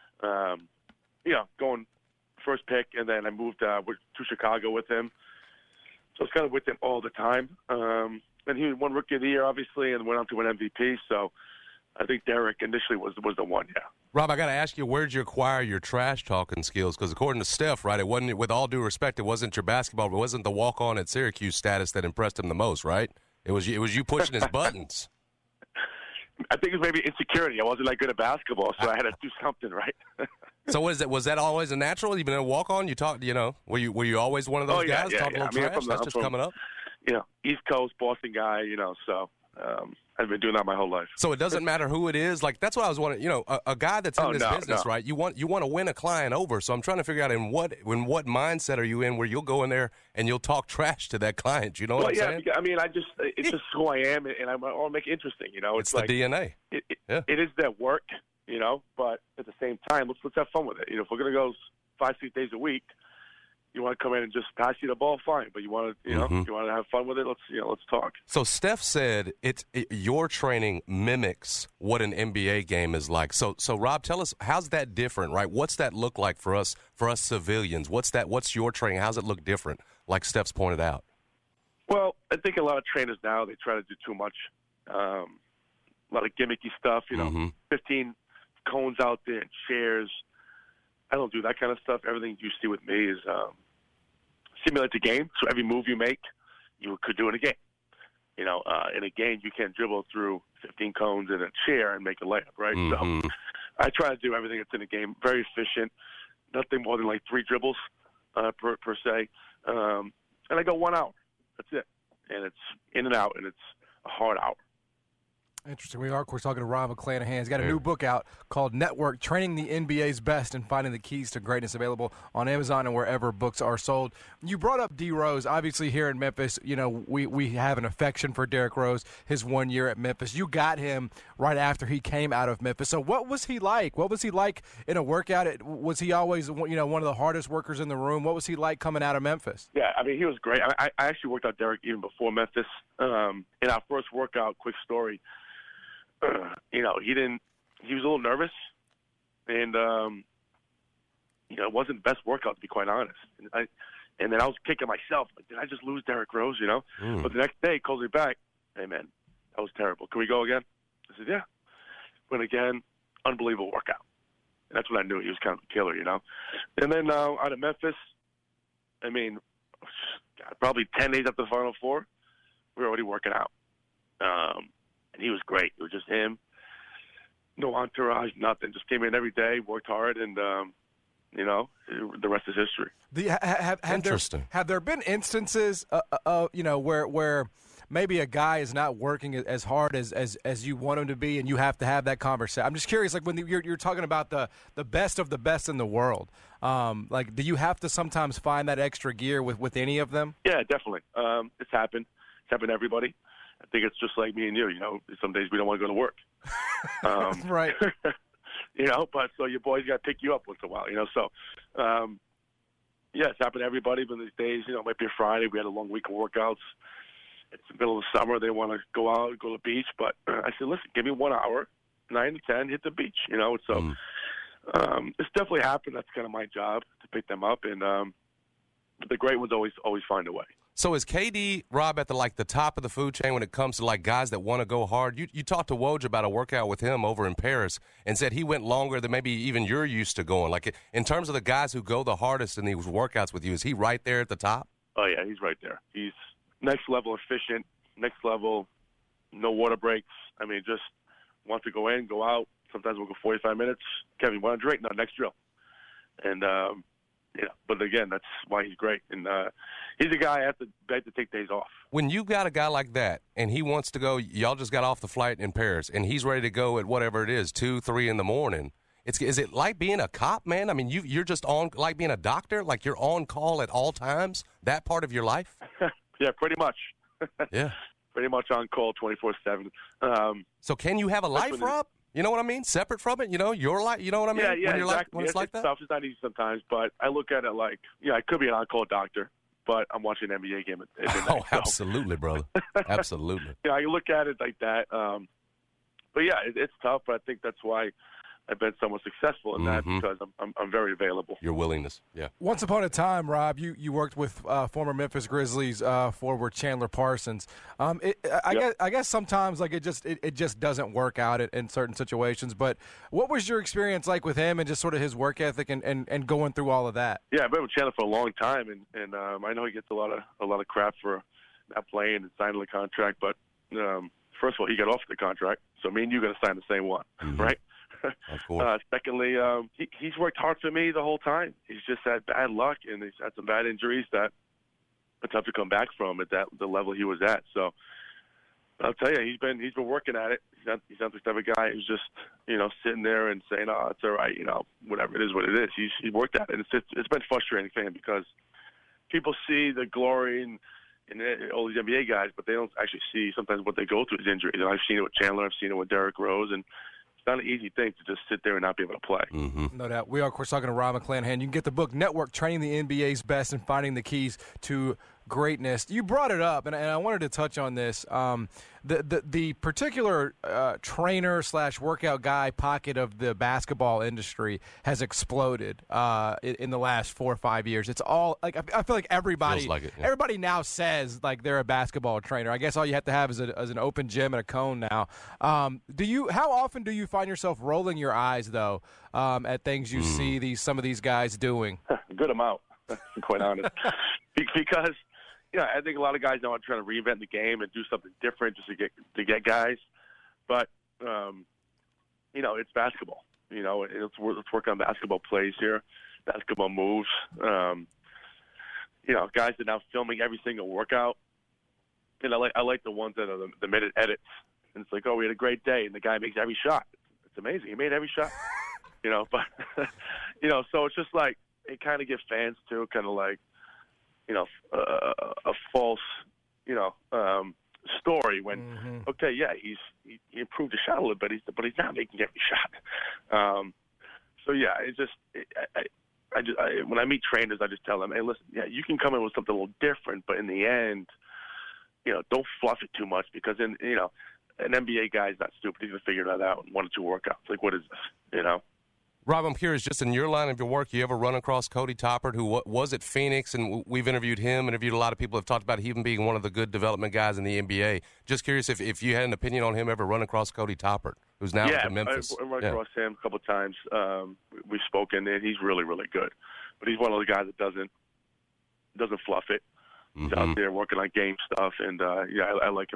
going first pick, and then I moved to Chicago with him. So I was kind of with him all the time. And he won Rookie of the Year, obviously, and went on to win MVP. So I think Derek initially was the one, yeah. Rob, I got to ask you, where'd you acquire your trash-talking skills? Because according to Steph, right, it wasn't, with all due respect, it wasn't your basketball, it wasn't the walk-on at Syracuse status that impressed him the most, right? It was you pushing his buttons. I think it was maybe insecurity. I wasn't that good at basketball, so I had to do something, right? So was that always a natural? Even a walk-on, you talked, were you always one of those guys talking a little trash? That's just coming up? East Coast, Boston guy, so I've been doing that my whole life. So it doesn't matter who it is? Like, that's what I was wondering. A guy that's in this business, right, you want to win a client over. So I'm trying to figure out in what mindset are you in where you'll go in there and you'll talk trash to that client. You know what I'm saying? I mean, it's just who I am, and I want to make it interesting, It's the DNA. It is that work, but at the same time, let's have fun with it. If we're going to go 5-6 days a week, you want to come in and just pass you the ball, fine. But you want to, you want to have fun with it. Let's talk. So Steph said your training mimics what an NBA game is like. So Rob, tell us, how's that different, right? What's that look like for us civilians? What's your training? How's it look different? Like Steph's pointed out. Well, I think a lot of trainers now, they try to do too much. A lot of gimmicky stuff. 15 cones out there and chairs. I don't do that kind of stuff. Everything you see with me is simulate the game. So every move you make, you could do in a game. In a game, you can't dribble through 15 cones in a chair and make a layup, right? So I try to do everything that's in the game. Very efficient. Nothing more than like 3 dribbles per se. And I go 1 hour. That's it. And it's in and out, and it's a hard hour. Interesting. We are, of course, talking to Rob McClanahan. He's got a new book out called Network, Training the NBA's Best and Finding the Keys to Greatness, available on Amazon and wherever books are sold. You brought up D. Rose. Obviously, here in Memphis, we have an affection for Derrick Rose, his 1 year at Memphis. You got him right after he came out of Memphis. So what was he like? What was he like in a workout? Was he always, one of the hardest workers in the room? What was he like coming out of Memphis? Yeah, I mean, he was great. I actually worked out Derrick even before Memphis. In our first workout, quick story, he was a little nervous, and it wasn't the best workout, to be quite honest. And then I was kicking myself, like, did I just lose Derrick Rose, But the next day, he calls me back, hey, man, that was terrible. Can we go again? I said, yeah. Went again, unbelievable workout. And that's when I knew he was kind of a killer, And then out of Memphis, I mean, probably 10 days after the Final Four, we were already working out. And he was great. It was just him. No entourage, nothing. Just came in every day, worked hard, and, the rest is history. Interesting. Have there been instances, where maybe a guy is not working as hard as you want him to be, and you have to have that conversation. I'm just curious, like when you're talking about the best of the best in the world, like do you have to sometimes find that extra gear with any of them? Yeah, definitely. It's happened. It's happened to everybody. I think it's just like me and you. You know, some days we don't want to go to work. Right. You know, but so your boys got to pick you up once in a while. You know, so yeah, it's happened to everybody. But these days, you know, it might be a Friday. We had a long week of workouts. It's the middle of the summer. They want to go out, go to the beach. But I said, listen, give me 1 hour, 9 to 10, hit the beach. You know, so it's definitely happened. That's kind of my job to pick them up, and the great ones always find a way. So is KD, Rob, at the top of the food chain when it comes to like guys that want to go hard? You talked to Woj about a workout with him over in Paris and said he went longer than maybe even you're used to going. Like in terms of the guys who go the hardest in these workouts with you, is he right there at the top? Oh yeah, he's right there. He's next level efficient, next level, no water breaks. I mean, just wants to go in, go out. Sometimes we'll go 45 minutes. Kevin, want to drink? No, next drill. And yeah, but again, that's why he's great. And he's a guy I have to take days off. When you got a guy like that and he wants to go, y'all just got off the flight in Paris, and he's ready to go at whatever it is, 2, 3 in the morning, is it like being a cop, man? I mean, you're just on, like being a doctor, like you're on call at all times, that part of your life? Yeah, pretty much. Yeah. Pretty much on call 24/7. So can you have a life, Rob? You know what I mean? Separate from it, you know, your life, you know what I mean? Yeah, when you're exactly. When it's like that? Tough. It's not easy sometimes, but I look at it like, yeah, I could be an on-call doctor, but I'm watching an NBA game at midnight. Oh, absolutely, brother. Absolutely. Yeah, I look at it like that. But yeah, it's tough, but I think that's why I've been somewhat successful in that, because I'm very available. Your willingness, yeah. Once upon a time, Rob, you worked with former Memphis Grizzlies forward Chandler Parsons. I guess sometimes like it just doesn't work out in certain situations. But what was your experience like with him and just sort of his work ethic and going through all of that? Yeah, I've been with Chandler for a long time, and I know he gets a lot of crap for not playing and signing the contract. But first of all, he got off the contract, so me and you got to sign the same one, right? Of course. Secondly, he's worked hard for me the whole time. He's just had bad luck, and he's had some bad injuries that are tough to come back from at the level he was at. So I'll tell you, he's been working at it. He's not the type of guy who's just sitting there and saying, "Oh, it's all right," whatever it is, what it is. He's worked at it. It's been frustrating for him because people see the glory in all these NBA guys, but they don't actually see sometimes what they go through is injuries. And I've seen it with Chandler. I've seen it with Derrick Rose, and it's not an easy thing to just sit there and not be able to play. No doubt. We are, of course, talking to Rob McClanahan. You can get the book, Network, Training the NBA's Best and Finding the Keys to Greatness. You brought it up, and I wanted to touch on this. The particular trainer / workout guy pocket of the basketball industry has exploded in the last 4 or 5 years. It's all like I feel like everybody everybody now says like they're a basketball trainer. I guess all you have to have is an open gym and a cone now. How often do you find yourself rolling your eyes though at things you see some of these guys doing? A good amount, to be quite honest, because. Yeah, I think a lot of guys now are trying to reinvent the game and do something different just to get guys. But it's basketball. Let's work on basketball plays here, basketball moves. Guys are now filming every single workout. And I like the ones that are the minute edits. And it's like, oh, we had a great day, and the guy makes every shot. It's amazing. He made every shot. But so it's just like it kind of gives fans too, kind of like. A false, story when, okay, yeah, he improved the shot a little bit, but he's not making every shot. So yeah, when I meet trainers, I just tell them, hey, listen, yeah, you can come in with something a little different, but in the end, don't fluff it too much because an NBA guy's not stupid. He's gonna figure that out in 1 or 2 workouts. Like, what is this? Rob, I'm curious, just in your line of your work, you ever run across Cody Toppert, who was at Phoenix, and we've interviewed him, interviewed a lot of people have talked about him being one of the good development guys in the NBA. Just curious if you had an opinion on him, ever run across Cody Toppert, who's now in Memphis. I run across him a couple of times. We've spoken, and he's really, really good. But he's one of the guys that doesn't fluff it. He's out there working on game stuff, and I like him a lot.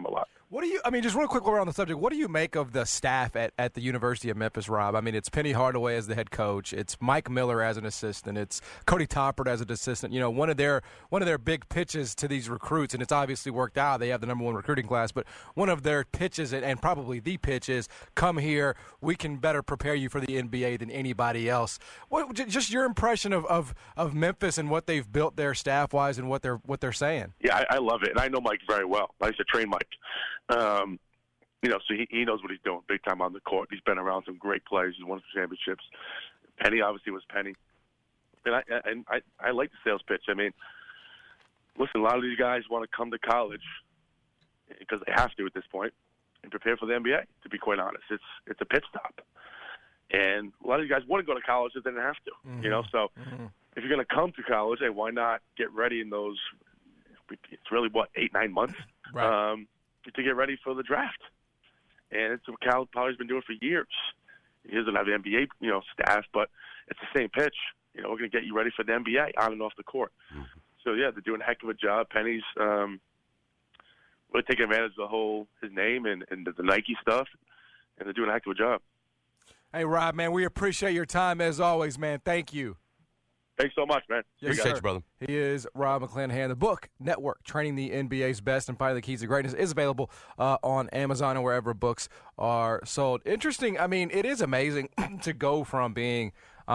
What do you? I mean, just real quick, while we're on the subject, what do you make of the staff at the University of Memphis, Rob? I mean, it's Penny Hardaway as the head coach, it's Mike Miller as an assistant, it's Cody Toppert as an assistant. You know, one of their big pitches to these recruits, and it's obviously worked out. They have the #1 recruiting class, but one of their pitches, and probably the pitch, is come here. We can better prepare you for the NBA than anybody else. What just your impression of Memphis and what they've built there staff wise and what they're saying? Yeah, I love it, and I know Mike very well. I used to train Mike. You know, so he knows what he's doing big time on the court. He's been around some great players. He's won some championships. Penny obviously was Penny. And I like the sales pitch. I mean, listen, a lot of these guys want to come to college because they have to at this point and prepare for the NBA, to be quite honest. It's a pit stop. And a lot of these guys want to go to college if they didn't have to, you know. So if you're going to come to college, hey, why not get ready in those, it's really, 8-9 months? Right. To get ready for the draft. And it's what Cal Poly's been doing for years. He doesn't have the NBA, staff, but it's the same pitch. You know, we're going to get you ready for the NBA on and off the court. So, yeah, they're doing a heck of a job. Penny's really taking advantage of his name and the Nike stuff, and they're doing a heck of a job. Hey, Rob, man, we appreciate your time as always, man. Thank you. Thanks so much, man. Yes, Appreciate you, brother. He is Rob McClanahan. The book, Network, Training the NBA's Best and Finding the Keys to Greatness, is available on Amazon and wherever books are sold. Interesting. I mean, it is amazing to go from being,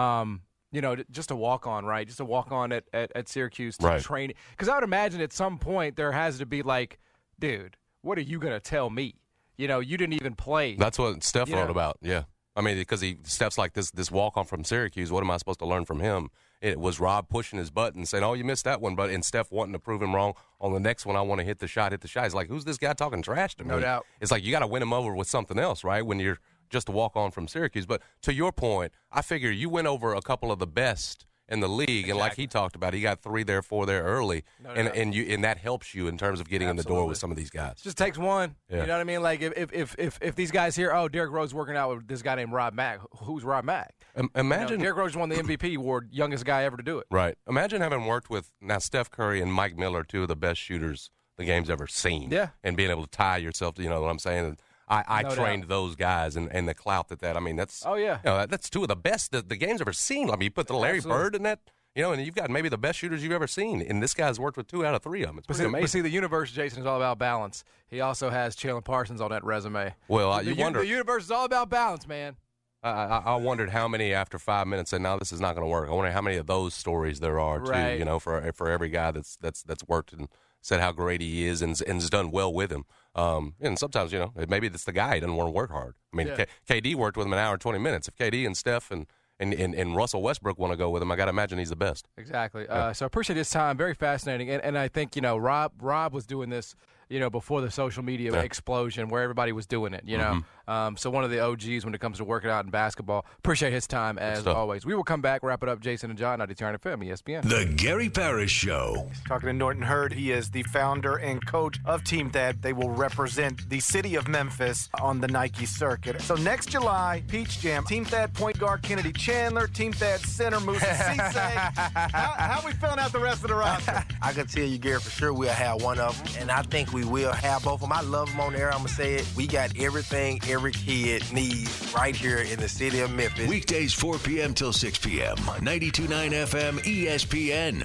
just a walk-on, right? Just a walk-on at Syracuse to training. Because I would imagine at some point there has to be like, dude, what are you going to tell me? You know, you didn't even play. That's what Steph wrote about, yeah. I mean, because Steph's like this walk-on from Syracuse. What am I supposed to learn from him? It was Rob pushing his button, saying, "Oh, you missed that one," and Steph wanting to prove him wrong on the next one. I want to hit the shot. It's like, who's this guy talking trash to me? No doubt. It's like you got to win him over with something else, right? When you're just a walk-on from Syracuse. But to your point, I figure you went over a couple of the best in the league, exactly. And like he talked about, he got 3 there, 4 there early, and that helps you in terms of getting in the door with some of these guys. Just takes one. Yeah. You know what I mean? Like if these guys here, Derrick Rose working out with this guy named Rob Mack. Who's Rob Mack? Imagine Derrick Rose won the MVP award, youngest guy ever to do it. Right. Imagine having worked with now Steph Curry and Mike Miller, 2 of the best shooters the game's ever seen. Yeah. And being able to tie yourself to, you know what I'm saying? I trained those guys and the clout that I mean, that's that's 2 of the best the game's ever seen. I mean, you put the Larry Bird in that. You know, and you've got maybe the best shooters you've ever seen, and this guy's worked with 2 out of 3 of them. It's pretty amazing. But see, the universe, Jason, is all about balance. He also has Chandler Parsons on that resume. Well, you wonder. The universe is all about balance, man. I wondered how many after 5 minutes said, "No, this is not going to work." I wonder how many of those stories there are too. You know, for every guy that's worked and said how great he is and has done well with him. And sometimes, you know, maybe it's the guy he doesn't want to work hard. I mean, KD worked with him an hour and 20 minutes. If KD and Steph and Russell Westbrook want to go with him, I got to imagine he's the best. Exactly. So I appreciate his time. Very fascinating. And I think, you know, Rob was doing this, you know, before the social media explosion where everybody was doing it, you know. So one of the OGs when it comes to working out in basketball. Appreciate his time as always. We will come back, wrap it up. Jason and John, 92.9 FM, ESPN. The Gary Parrish Show. Talking to Norton Hurd. He is the founder and coach of Team Thad. They will represent the city of Memphis on the Nike circuit. So next July, Peach Jam, Team Thad point guard Kennedy Chandler, Team Thad center Musa Cisse. How are we filling out the rest of the roster? I can tell you, Gary, for sure we'll have one of them, and I think we will have both of them. I love them on the air. I'm going to say it. We got everything every kid needs right here in the city of Memphis. Weekdays 4 p.m. till 6 p.m. 92.9 FM ESPN.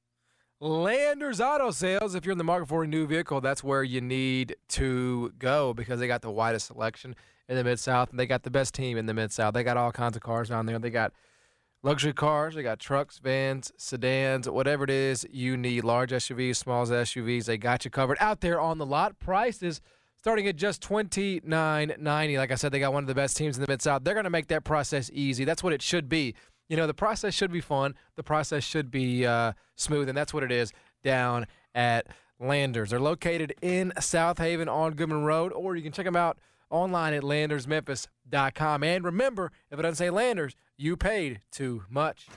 Landers Auto Sales. If you're in the market for a new vehicle, that's where you need to go because they got the widest selection in the Mid-South, and they got the best team in the Mid-South. They got all kinds of cars down there. They got luxury cars. They got trucks, vans, sedans, whatever it is you need, large SUVs, small SUVs. They got you covered out there on the lot. Prices starting at just $29.90. Like I said, they got one of the best teams in the Mid-South. They're going to make that process easy. That's what it should be. You know, the process should be fun. The process should be smooth, and that's what it is down at Landers. They're located in South Haven on Goodman Road, or you can check them out online at landersmemphis.com. And remember, if it doesn't say Landers, you paid too much.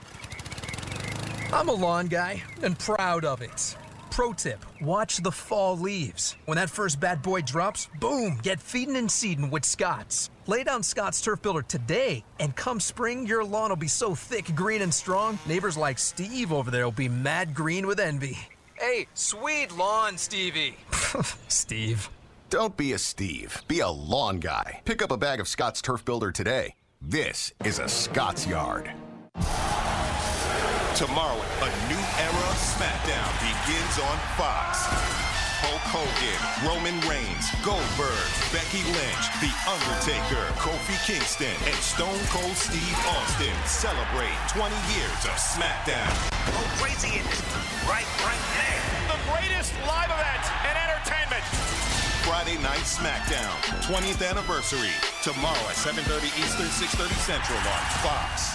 I'm a lawn guy and proud of it. Pro tip, watch the fall leaves. When that first bad boy drops, boom, get feeding and seeding with Scott's. Lay down Scott's Turf Builder today, and come spring, your lawn will be so thick, green, and strong, neighbors like Steve over there will be mad green with envy. Hey, sweet lawn, Stevie. Steve. Don't be a Steve. Be a lawn guy. Pick up a bag of Scott's Turf Builder today. This is a Scott's Yard. Tomorrow, a new era of SmackDown begins on Fox. Hulk Hogan, Roman Reigns, Goldberg, Becky Lynch, The Undertaker, Kofi Kingston, and Stone Cold Steve Austin celebrate 20 years of SmackDown. Go crazy in this right there. The greatest live event in entertainment. Friday Night SmackDown, 20th anniversary. Tomorrow at 7:30 Eastern, 6:30 Central on Fox.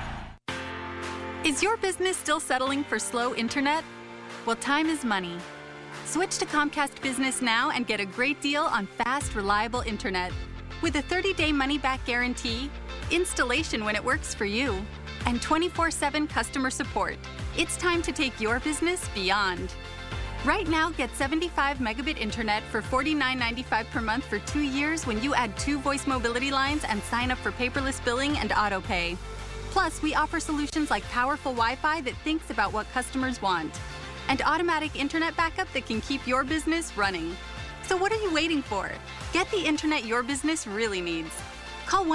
Is your business still settling for slow internet? Well, time is money. Switch to Comcast Business now and get a great deal on fast, reliable internet. With a 30-day money-back guarantee, installation when it works for you, and 24/7 customer support, it's time to take your business beyond. Right now, get 75 megabit internet for $49.95 per month for 2 years when you add 2 voice mobility lines and sign up for paperless billing and autopay. Plus, we offer solutions like powerful Wi-Fi that thinks about what customers want, and automatic internet backup that can keep your business running. So what are you waiting for? Get the internet your business really needs. Call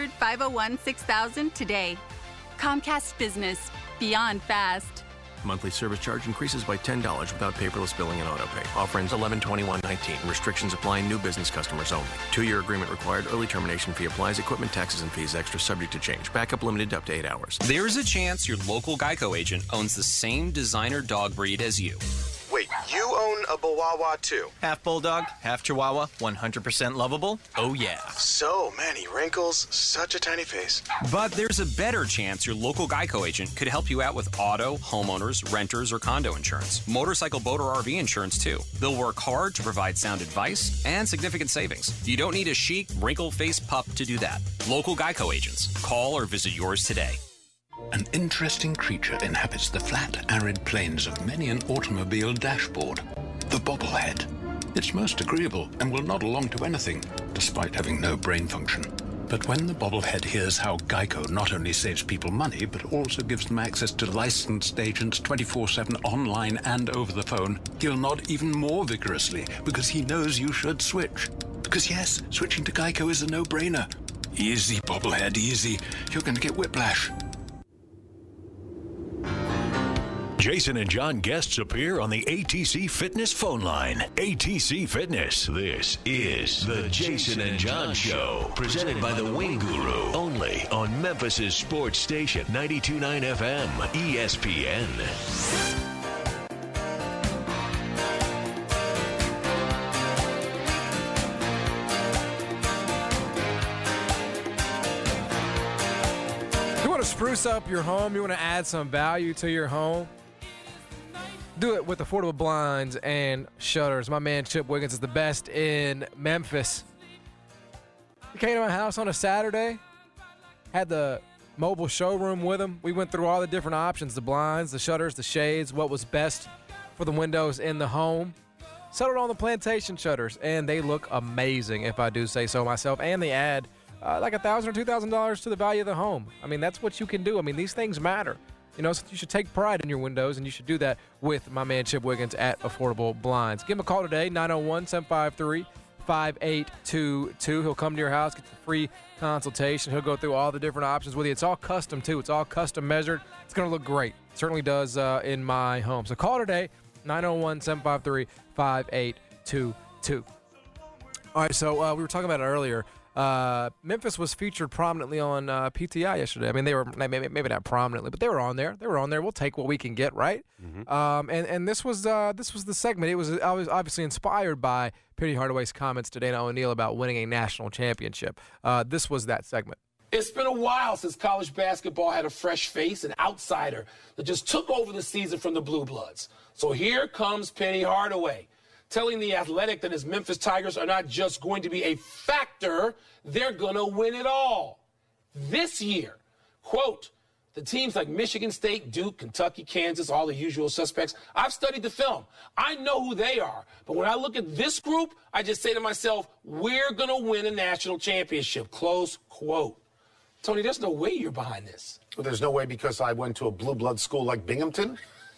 1-800-501-6000 today. Comcast Business. Beyond fast. Monthly service charge increases by $10 without paperless billing and autopay. Offer ends 11/21/19. Restrictions apply. New business customers only. 2-year agreement required. Early termination fee applies. Equipment, taxes, and fees extra subject to change. Backup limited to up to 8 hours. There's a chance your local Geico agent owns the same designer dog breed as you. Wait, you own a Chihuahua too? Half bulldog, half chihuahua, 100% lovable. Oh yeah. So many wrinkles, such a tiny face. But there's a better chance your local Geico agent could help you out with auto, homeowners, renters, or condo insurance. Motorcycle, boat, or RV insurance too. They'll work hard to provide sound advice and significant savings. You don't need a chic, wrinkle-faced pup to do that. Local Geico agents. Call or visit yours today. An interesting creature inhabits the flat, arid plains of many an automobile dashboard. The bobblehead. It's most agreeable and will nod along to anything, despite having no brain function. But when the bobblehead hears how Geico not only saves people money, but also gives them access to licensed agents 24/7 online and over the phone, he'll nod even more vigorously because he knows you should switch. Because yes, switching to Geico is a no-brainer. Easy, bobblehead, easy. You're going to get whiplash. Jason and John guests appear on the ATC Fitness phone line. ATC Fitness. This is the Jason and John Show, presented by the Wing Guru, only on Memphis's sports station 92.9 FM, ESPN. You want to spruce up your home? You want to add some value to your home? Do it with affordable blinds and shutters. My man Chip Wiggins is the best in Memphis. He came to my house on a Saturday, had the mobile showroom with him. We went through all the different options, the blinds, the shutters, the shades, what was best for the windows in the home. Settled on the plantation shutters, and they look amazing, if I do say so myself. And they add like $1,000 or $2,000 to the value of the home. I mean, that's what you can do. I mean, these things matter. You know, so you should take pride in your windows, and you should do that with my man Chip Wiggins at Affordable Blinds. Give him a call today, 901-753-5822. He'll come to your house, get the free consultation. He'll go through all the different options with you. It's all custom, too. It's all custom measured. It's going to look great. It certainly does in my home. So call today, 901-753-5822. All right, so we were talking about it earlier. Memphis was featured prominently on PTI yesterday. I mean, they were maybe not prominently, but they were on there. We'll take what we can get, right? Mm-hmm. And this was the segment. I was obviously inspired by Penny Hardaway's comments to Dana O'Neal about winning a national championship. This was that segment. It's been a while since college basketball had a fresh face, an outsider that just took over the season from the Blue Bloods. So here comes Penny Hardaway, telling The Athletic that his Memphis Tigers are not just going to be a factor, they're going to win it all. This year, quote, the teams like Michigan State, Duke, Kentucky, Kansas, all the usual suspects, I've studied the film. I know who they are. But when I look at this group, I just say to myself, we're going to win a national championship, close quote. Tony, there's no way you're behind this. Well, there's no way because I went to a blue blood school like Binghamton.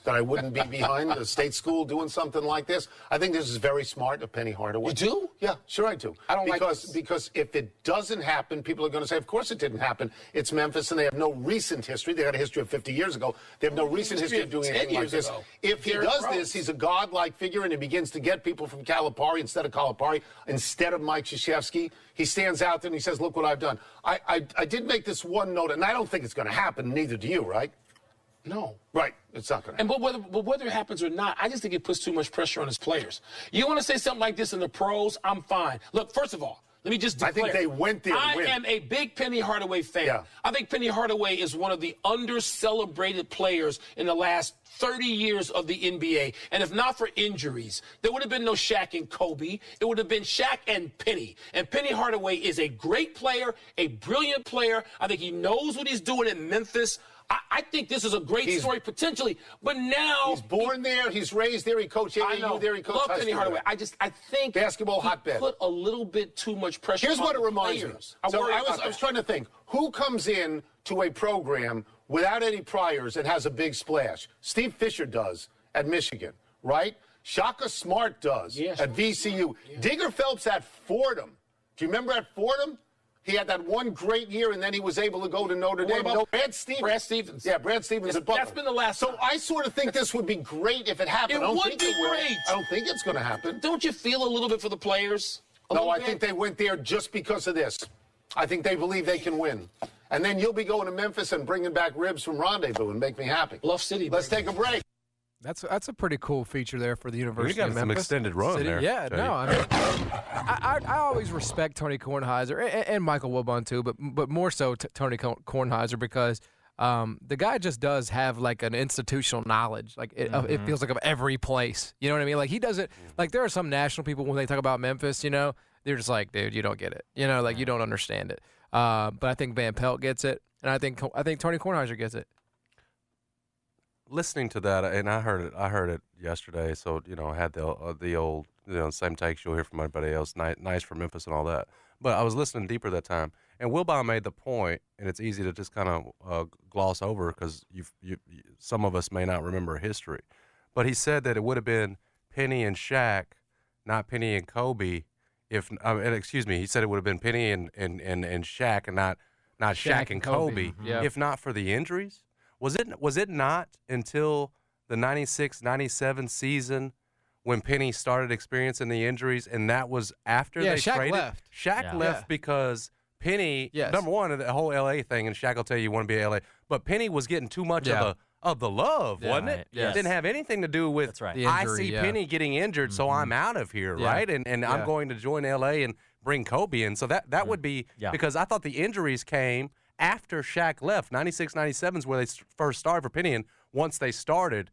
that I wouldn't be behind the state school doing something like this. I think this is very smart of Penny Hardaway. You do? Yeah, sure I do. I don't because if it doesn't happen, people are going to say, of course it didn't happen. It's Memphis, and they have no recent history. They got a history of 50 years ago. They have no recent history of doing anything like this. If he does this, he's a godlike figure, and he begins to get people from Calipari instead of Calipari, instead of Mike Krzyzewski. He stands out there and he says, look what I've done. I did make this one note, and I don't think it's going to happen, neither do you, right? No. Right. It's not going to happen. But whether it happens or not, I just think it puts too much pressure on his players. You want to say something like this in the pros, I'm fine. Look, first of all, let me just declare. I think they went there to win. I am a big Penny Hardaway fan. Yeah. I think Penny Hardaway is one of the under-celebrated players in the last 30 years of the NBA. And if not for injuries, there would have been no Shaq and Kobe. It would have been Shaq and Penny. And Penny Hardaway is a great player, a brilliant player. I think he knows what he's doing in Memphis. I think this is a great story potentially, but now he's born there, he's raised there, he coached AAU there, he coached love Penny Hardaway. I think basketball hotbed. Put a little bit too much pressure. Here's on what it the reminds me. players. So I was trying to think, who comes in to a program without any priors and has a big splash? Steve Fisher does at Michigan, right? Shaka Smart does at VCU. Yeah. Digger Phelps at Fordham. Do you remember at Fordham? He had that one great year, and then he was able to go to Notre Dame. About Brad Stevens. Brad Stevens. Yeah, Brad Stevens at Butler. That's been the last So I sort of think this would be great if it happened. It would be great. I don't think it's going to happen. Don't you feel a little bit for the players? No, I think they went there just because of this. I think they believe they can win. And then you'll be going to Memphis and bringing back ribs from Rendezvous and make me happy. Bluff City. Let's take a break. That's a pretty cool feature there for the University got of some Memphis. extended run City. there. Yeah, Jay. no, I mean, I always respect Tony Kornheiser and Michael Wilbon too, but more so Tony Kornheiser because the guy just does have like an institutional knowledge. Like it feels like of every place. You know what I mean? Like he doesn't like there are some national people when they talk about Memphis, you know, they're just like, dude, you don't get it. You know, like you don't understand it. But I think Van Pelt gets it, and I think Tony Kornheiser gets it. Listening to that, and I heard it yesterday. So I had the old same takes you'll hear from everybody else. Nice for Memphis and all that. But I was listening deeper that time, and Wilbon made the point, and it's easy to just kind of gloss over because some of us may not remember history. But he said that it would have been Penny and Shaq, not Penny and Kobe. Excuse me, he said it would have been Penny and Shaq, and not Shaq and Kobe, if not for the injuries. Was it not until the 96-97 season when Penny started experiencing the injuries, and that was after they Shaq traded? Left. Shaq left because Penny, number one, the whole L.A. thing, and Shaq will tell you want to be L.A., but Penny was getting too much of the love, wasn't it? Yes. It didn't have anything to do with, right. I see Penny getting injured, so I'm out of here, right? And I'm going to join L.A. and bring Kobe in. So that would be because I thought the injuries came after Shaq left. 96-97 is where they first started for Penny, and once they started,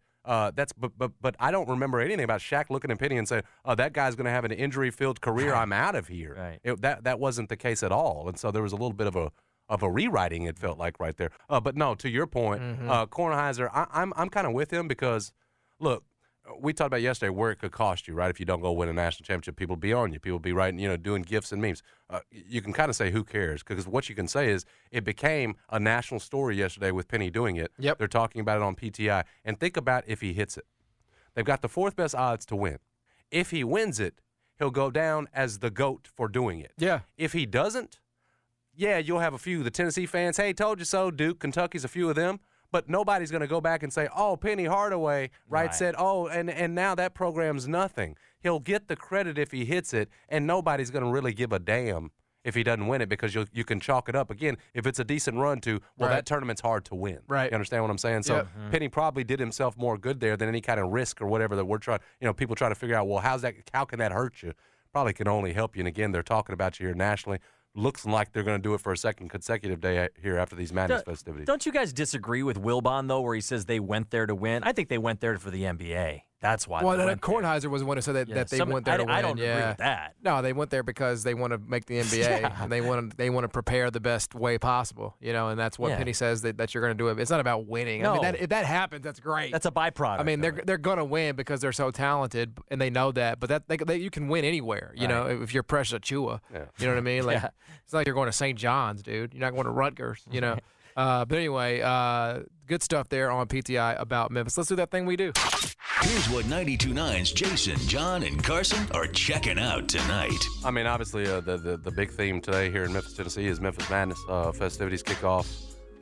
but I don't remember anything about Shaq looking at Penny and saying, "Oh, that guy's going to have an injury-filled career. I'm out of here." Right. That wasn't the case at all, and so there was a little bit of a rewriting. It felt like right there. But no, to your point, Kornheiser, I'm kind of with him because, look, we talked about yesterday where it could cost you, right? If you don't go win a national championship, people be on you. People be writing, doing gifs and memes. You can kind of say, who cares? Because what you can say is it became a national story yesterday with Penny doing it. Yep. They're talking about it on PTI. And think about if he hits it. They've got the fourth best odds to win. If he wins it, he'll go down as the GOAT for doing it. Yeah. If he doesn't, you'll have a few. The Tennessee fans, hey, told you so. Duke, Kentucky's a few of them. But nobody's going to go back and say, oh, Penny Hardaway, said, oh, and now that program's nothing. He'll get the credit if he hits it, and nobody's going to really give a damn if he doesn't win it because you can chalk it up. Again, if it's a decent run to, that tournament's hard to win. Right. You understand what I'm saying? So Penny probably did himself more good there than any kind of risk or whatever that we're trying, people try to figure out, well, how can that hurt you? Probably can only help you. And again, they're talking about you here nationally. Looks like they're going to do it for a second consecutive day here after these Madness festivities. Don't you guys disagree with Wilbon, though, where he says they went there to win? I think they went there for the NBA. That's why. Well, Kornheiser was the one who said that they went there to win. I don't agree with that. No, they went there because they want to make the NBA and they want to prepare the best way possible. And that's what Penny says that you're going to do. It's not about winning. No. I mean, if that happens, that's great. That's a byproduct. I mean, they're going to win because they're so talented and they know that. But you can win anywhere. If you're Precious Achua. Yeah. You know what I mean? Like it's like you're going to St. John's, dude. You're not going to Rutgers. But anyway, Good stuff there on PTI about Memphis. Let's do that thing we do. Here's what 92.9's Jason, John, and Carson are checking out tonight. I mean, obviously, the big theme today here in Memphis, Tennessee is Memphis Madness. Festivities kick off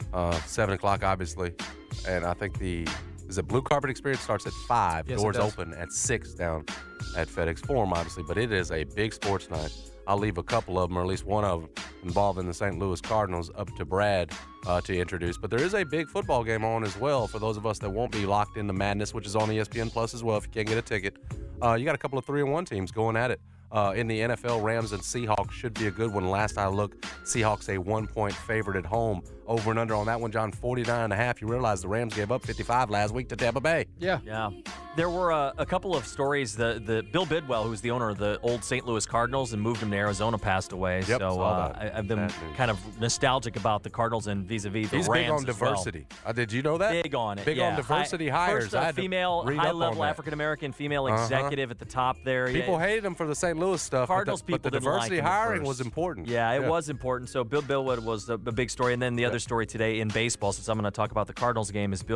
7 o'clock, obviously. And I think the Blue Carpet Experience starts at 5. Yes, Doors open at 6 down at FedEx Forum, obviously. But it is a big sports night. I'll leave a couple of them, or at least one of them, involving the St. Louis Cardinals up to Brad to introduce. But there is a big football game on as well for those of us that won't be locked into Madness, which is on ESPN Plus as well if you can't get a ticket. You got a couple of 3-1 teams going at it. In the NFL, Rams and Seahawks should be a good one. Last I looked, Seahawks a 1-point favorite at home. Over and under on that one, John, 49.5. You realize the Rams gave up 55 last week to Tampa Bay. Yeah. There were a couple of stories. The Bill Bidwell, who's the owner of the old St. Louis Cardinals and moved him to Arizona, passed away. Yep, so I've been kind of nostalgic about the Cardinals and vis-a-vis the He's Rams big on diversity. Well. Did you know that? Big on it. Big on diversity hires. First female, high-level African-American female executive at the top there. People hated him for the St. Louis stuff. Cardinals but the diversity hiring was important. Yeah, it was important. So Bill Bidwell was a big story. And then the other story today in baseball, since I'm going to talk about the Cardinals game, is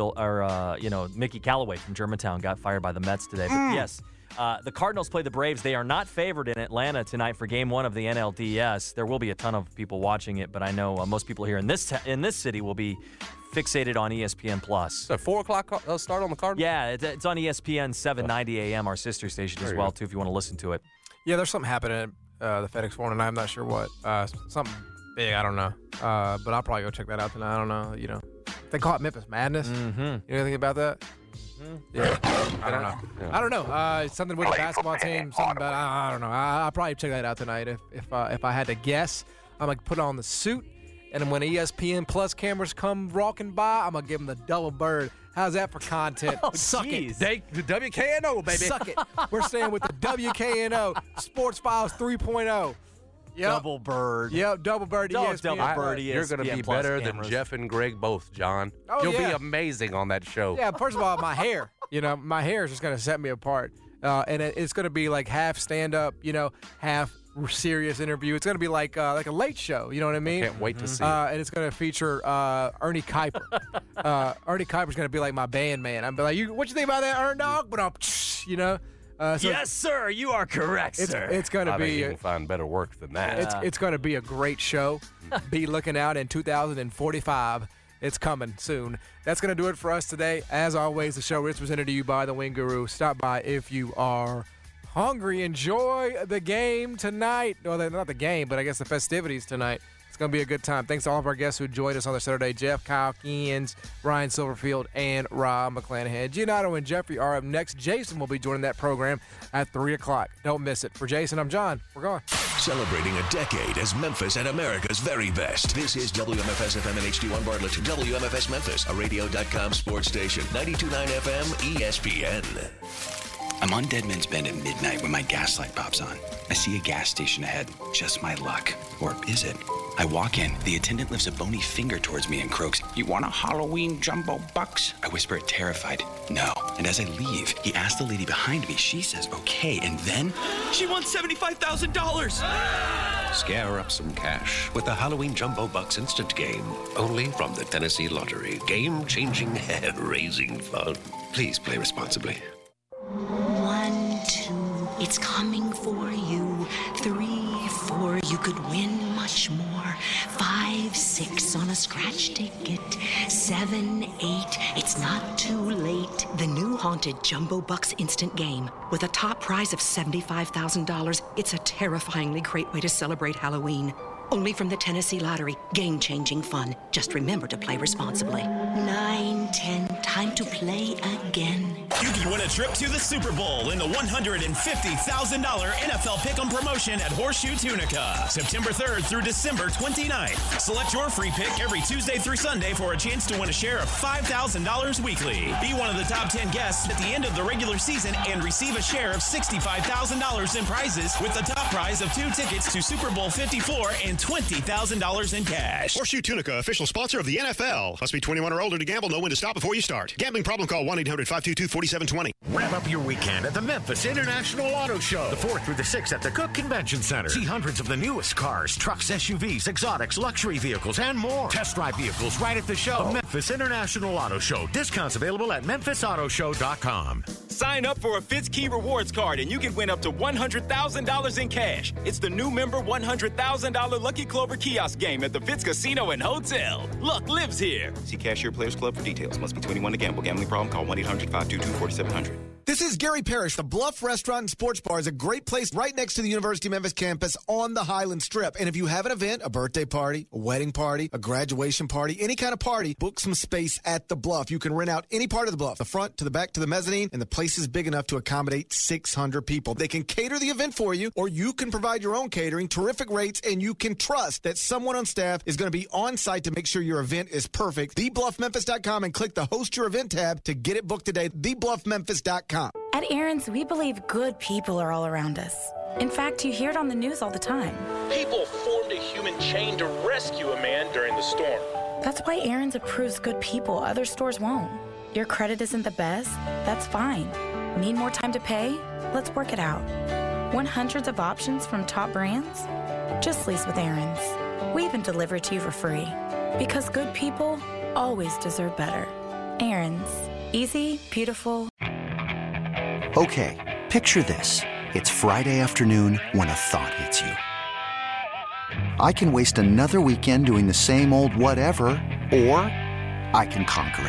Mickey Callaway from Germantown got fired by the Mets today. But yes, the Cardinals play the Braves. They are not favored in Atlanta tonight for Game 1 of the NLDS. There will be a ton of people watching it, but I know most people here in this city will be fixated on ESPN Plus. So 4 o'clock start on the Cardinals? Yeah, it's on ESPN 790 AM, our sister station as well, too, if you want to listen to it. Yeah, there's something happening at the FedEx Forum tonight. I'm not sure what. Something big, I don't know. But I'll probably go check that out tonight. I don't know, They call it Memphis Madness. Mm-hmm. You know anything about that? Yeah, I don't know. I don't know. Something with the basketball team. Something about I don't know. I'll probably check that out tonight. If I had to guess, I'm gonna put on the suit, and when ESPN Plus cameras come walking by, I'm gonna give them the double bird. How's that for content? Suck it. The WKNO, baby. Suck it. We're staying with the WKNO Sports Files 3.0. Yep. Double bird. Yep, double bird. Double bird. You're going to be better than Jeff and Greg both, John. You'll be amazing on that show. Yeah, first of all, my hair. My hair is just going to set me apart. And it's going to be like half stand-up, half serious interview. It's going to be like a late show. You know what I mean? Can't wait to see it. And it's going to feature Ernie Kuiper. Ernie Kuiper's going to be like my band man. I'm like, what you think about that, Ern Dog? But yes, sir. You are correct, sir. It's going to be. You can find better work than that. It's going to be a great show. Be looking out in 2045. It's coming soon. That's going to do it for us today. As always, the show is presented to you by the Wing Guru. Stop by if you are hungry. Enjoy the game tonight. Well, not the game, but I guess the festivities tonight. It's going to be a good time. Thanks to all of our guests who joined us on the Saturday. Jeff, Kyle Keens, Ryan Silverfield, and Rob McClanahan. Giannato and Jeffrey are up next. Jason will be joining that program at 3 o'clock. Don't miss it. For Jason, I'm John. We're going. Celebrating a decade as Memphis at America's very best. This is WMFS FM and HD1 Bartlett. WMFS Memphis, a radio.com sports station. 92.9 FM ESPN. I'm on Deadman's Bend at midnight when my gas light pops on. I see a gas station ahead. Just my luck. Or is it? I walk in. The attendant lifts a bony finger towards me and croaks, "You want a Halloween jumbo bucks?" I whisper it terrified, "No." And as I leave, he asks the lady behind me. She says, "Okay." And then, she won $75,000. Scare up some cash with the Halloween Jumbo Bucks instant game. Only from the Tennessee Lottery. Game-changing, hair-raising fun. Please play responsibly. 1, 2, it's coming for you. 3, 4, you could win much more. 5, 6 on a scratch ticket. 7, 8, it's not too late. The new haunted Jumbo Bucks instant game with a top prize of $75,000. It's a terrifyingly great way to celebrate Halloween. Only from the Tennessee Lottery. Game-changing fun. Just remember to play responsibly. 9, 10, time to play again. You can win a trip to the Super Bowl in the $150,000 NFL Pick'em promotion at Horseshoe Tunica. September 3rd through December 29th. Select your free pick every Tuesday through Sunday for a chance to win a share of $5,000 weekly. Be one of the top 10 guests at the end of the regular season and receive a share of $65,000 in prizes with the top prize of 2 tickets to Super Bowl 54 and win $20,000 in cash. Horseshoe Tunica, official sponsor of the NFL. Must be 21 or older to gamble. Know when to stop before you start. Gambling problem? Call 1-800-522-4720. Rev up your weekend at the Memphis International Auto Show. The 4th through the 6th at the Cook Convention Center. See hundreds of the newest cars, trucks, SUVs, exotics, luxury vehicles, and more. Test drive vehicles right at the show. The Memphis International Auto Show. Discounts available at memphisautoshow.com. Sign up for a Fitz Key Rewards card and you can win up to $100,000 in cash. It's the new member $100,000 Lucky Clover kiosk game at the Fitz Casino and Hotel. Luck lives here. See Cashier Players Club for details. Must be 21 to gamble. Gambling problem? Call 1-800-522-4700. This is Gary Parrish. The Bluff Restaurant and Sports Bar is a great place right next to the University of Memphis campus on the Highland Strip. And if you have an event, a birthday party, a wedding party, a graduation party, any kind of party, book some space at the Bluff. You can rent out any part of the Bluff, the front to the back to the mezzanine, and the place is big enough to accommodate 600 people. They can cater the event for you, or you can provide your own catering, terrific rates, and you can trust that someone on staff is going to be on site to make sure your event is perfect. TheBluffMemphis.com and click the Host Your Event tab to get it booked today. TheBluffMemphis.com. At Aaron's, we believe good people are all around us. In fact, you hear it on the news all the time. People formed a human chain to rescue a man during the storm. That's why Aaron's approves good people other stores won't. Your credit isn't the best? That's fine. Need more time to pay? Let's work it out. Want hundreds of options from top brands? Just lease with Aaron's. We even deliver it to you for free. Because good people always deserve better. Aaron's. Easy, beautiful. Okay, picture this. It's Friday afternoon when a thought hits you. I can waste another weekend doing the same old whatever, or I can conquer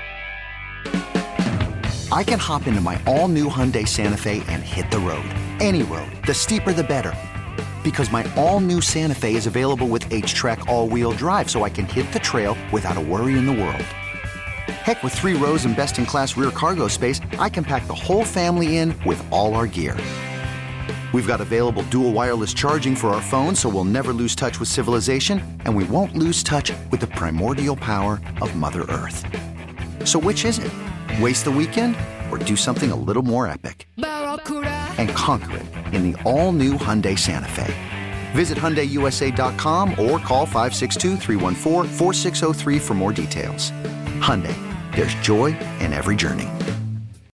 it. I can hop into my all-new Hyundai Santa Fe and hit the road. Any road. The steeper, the better. Because my all-new Santa Fe is available with H-Track all-wheel drive, so I can hit the trail without a worry in the world. Heck, with 3 rows and best-in-class rear cargo space, I can pack the whole family in with all our gear. We've got available dual wireless charging for our phones, so we'll never lose touch with civilization, and we won't lose touch with the primordial power of Mother Earth. So which is it? Waste the weekend or do something a little more epic? And conquer it in the all-new Hyundai Santa Fe. Visit HyundaiUSA.com or call 562-314-4603 for more details. Hyundai, there's joy in every journey.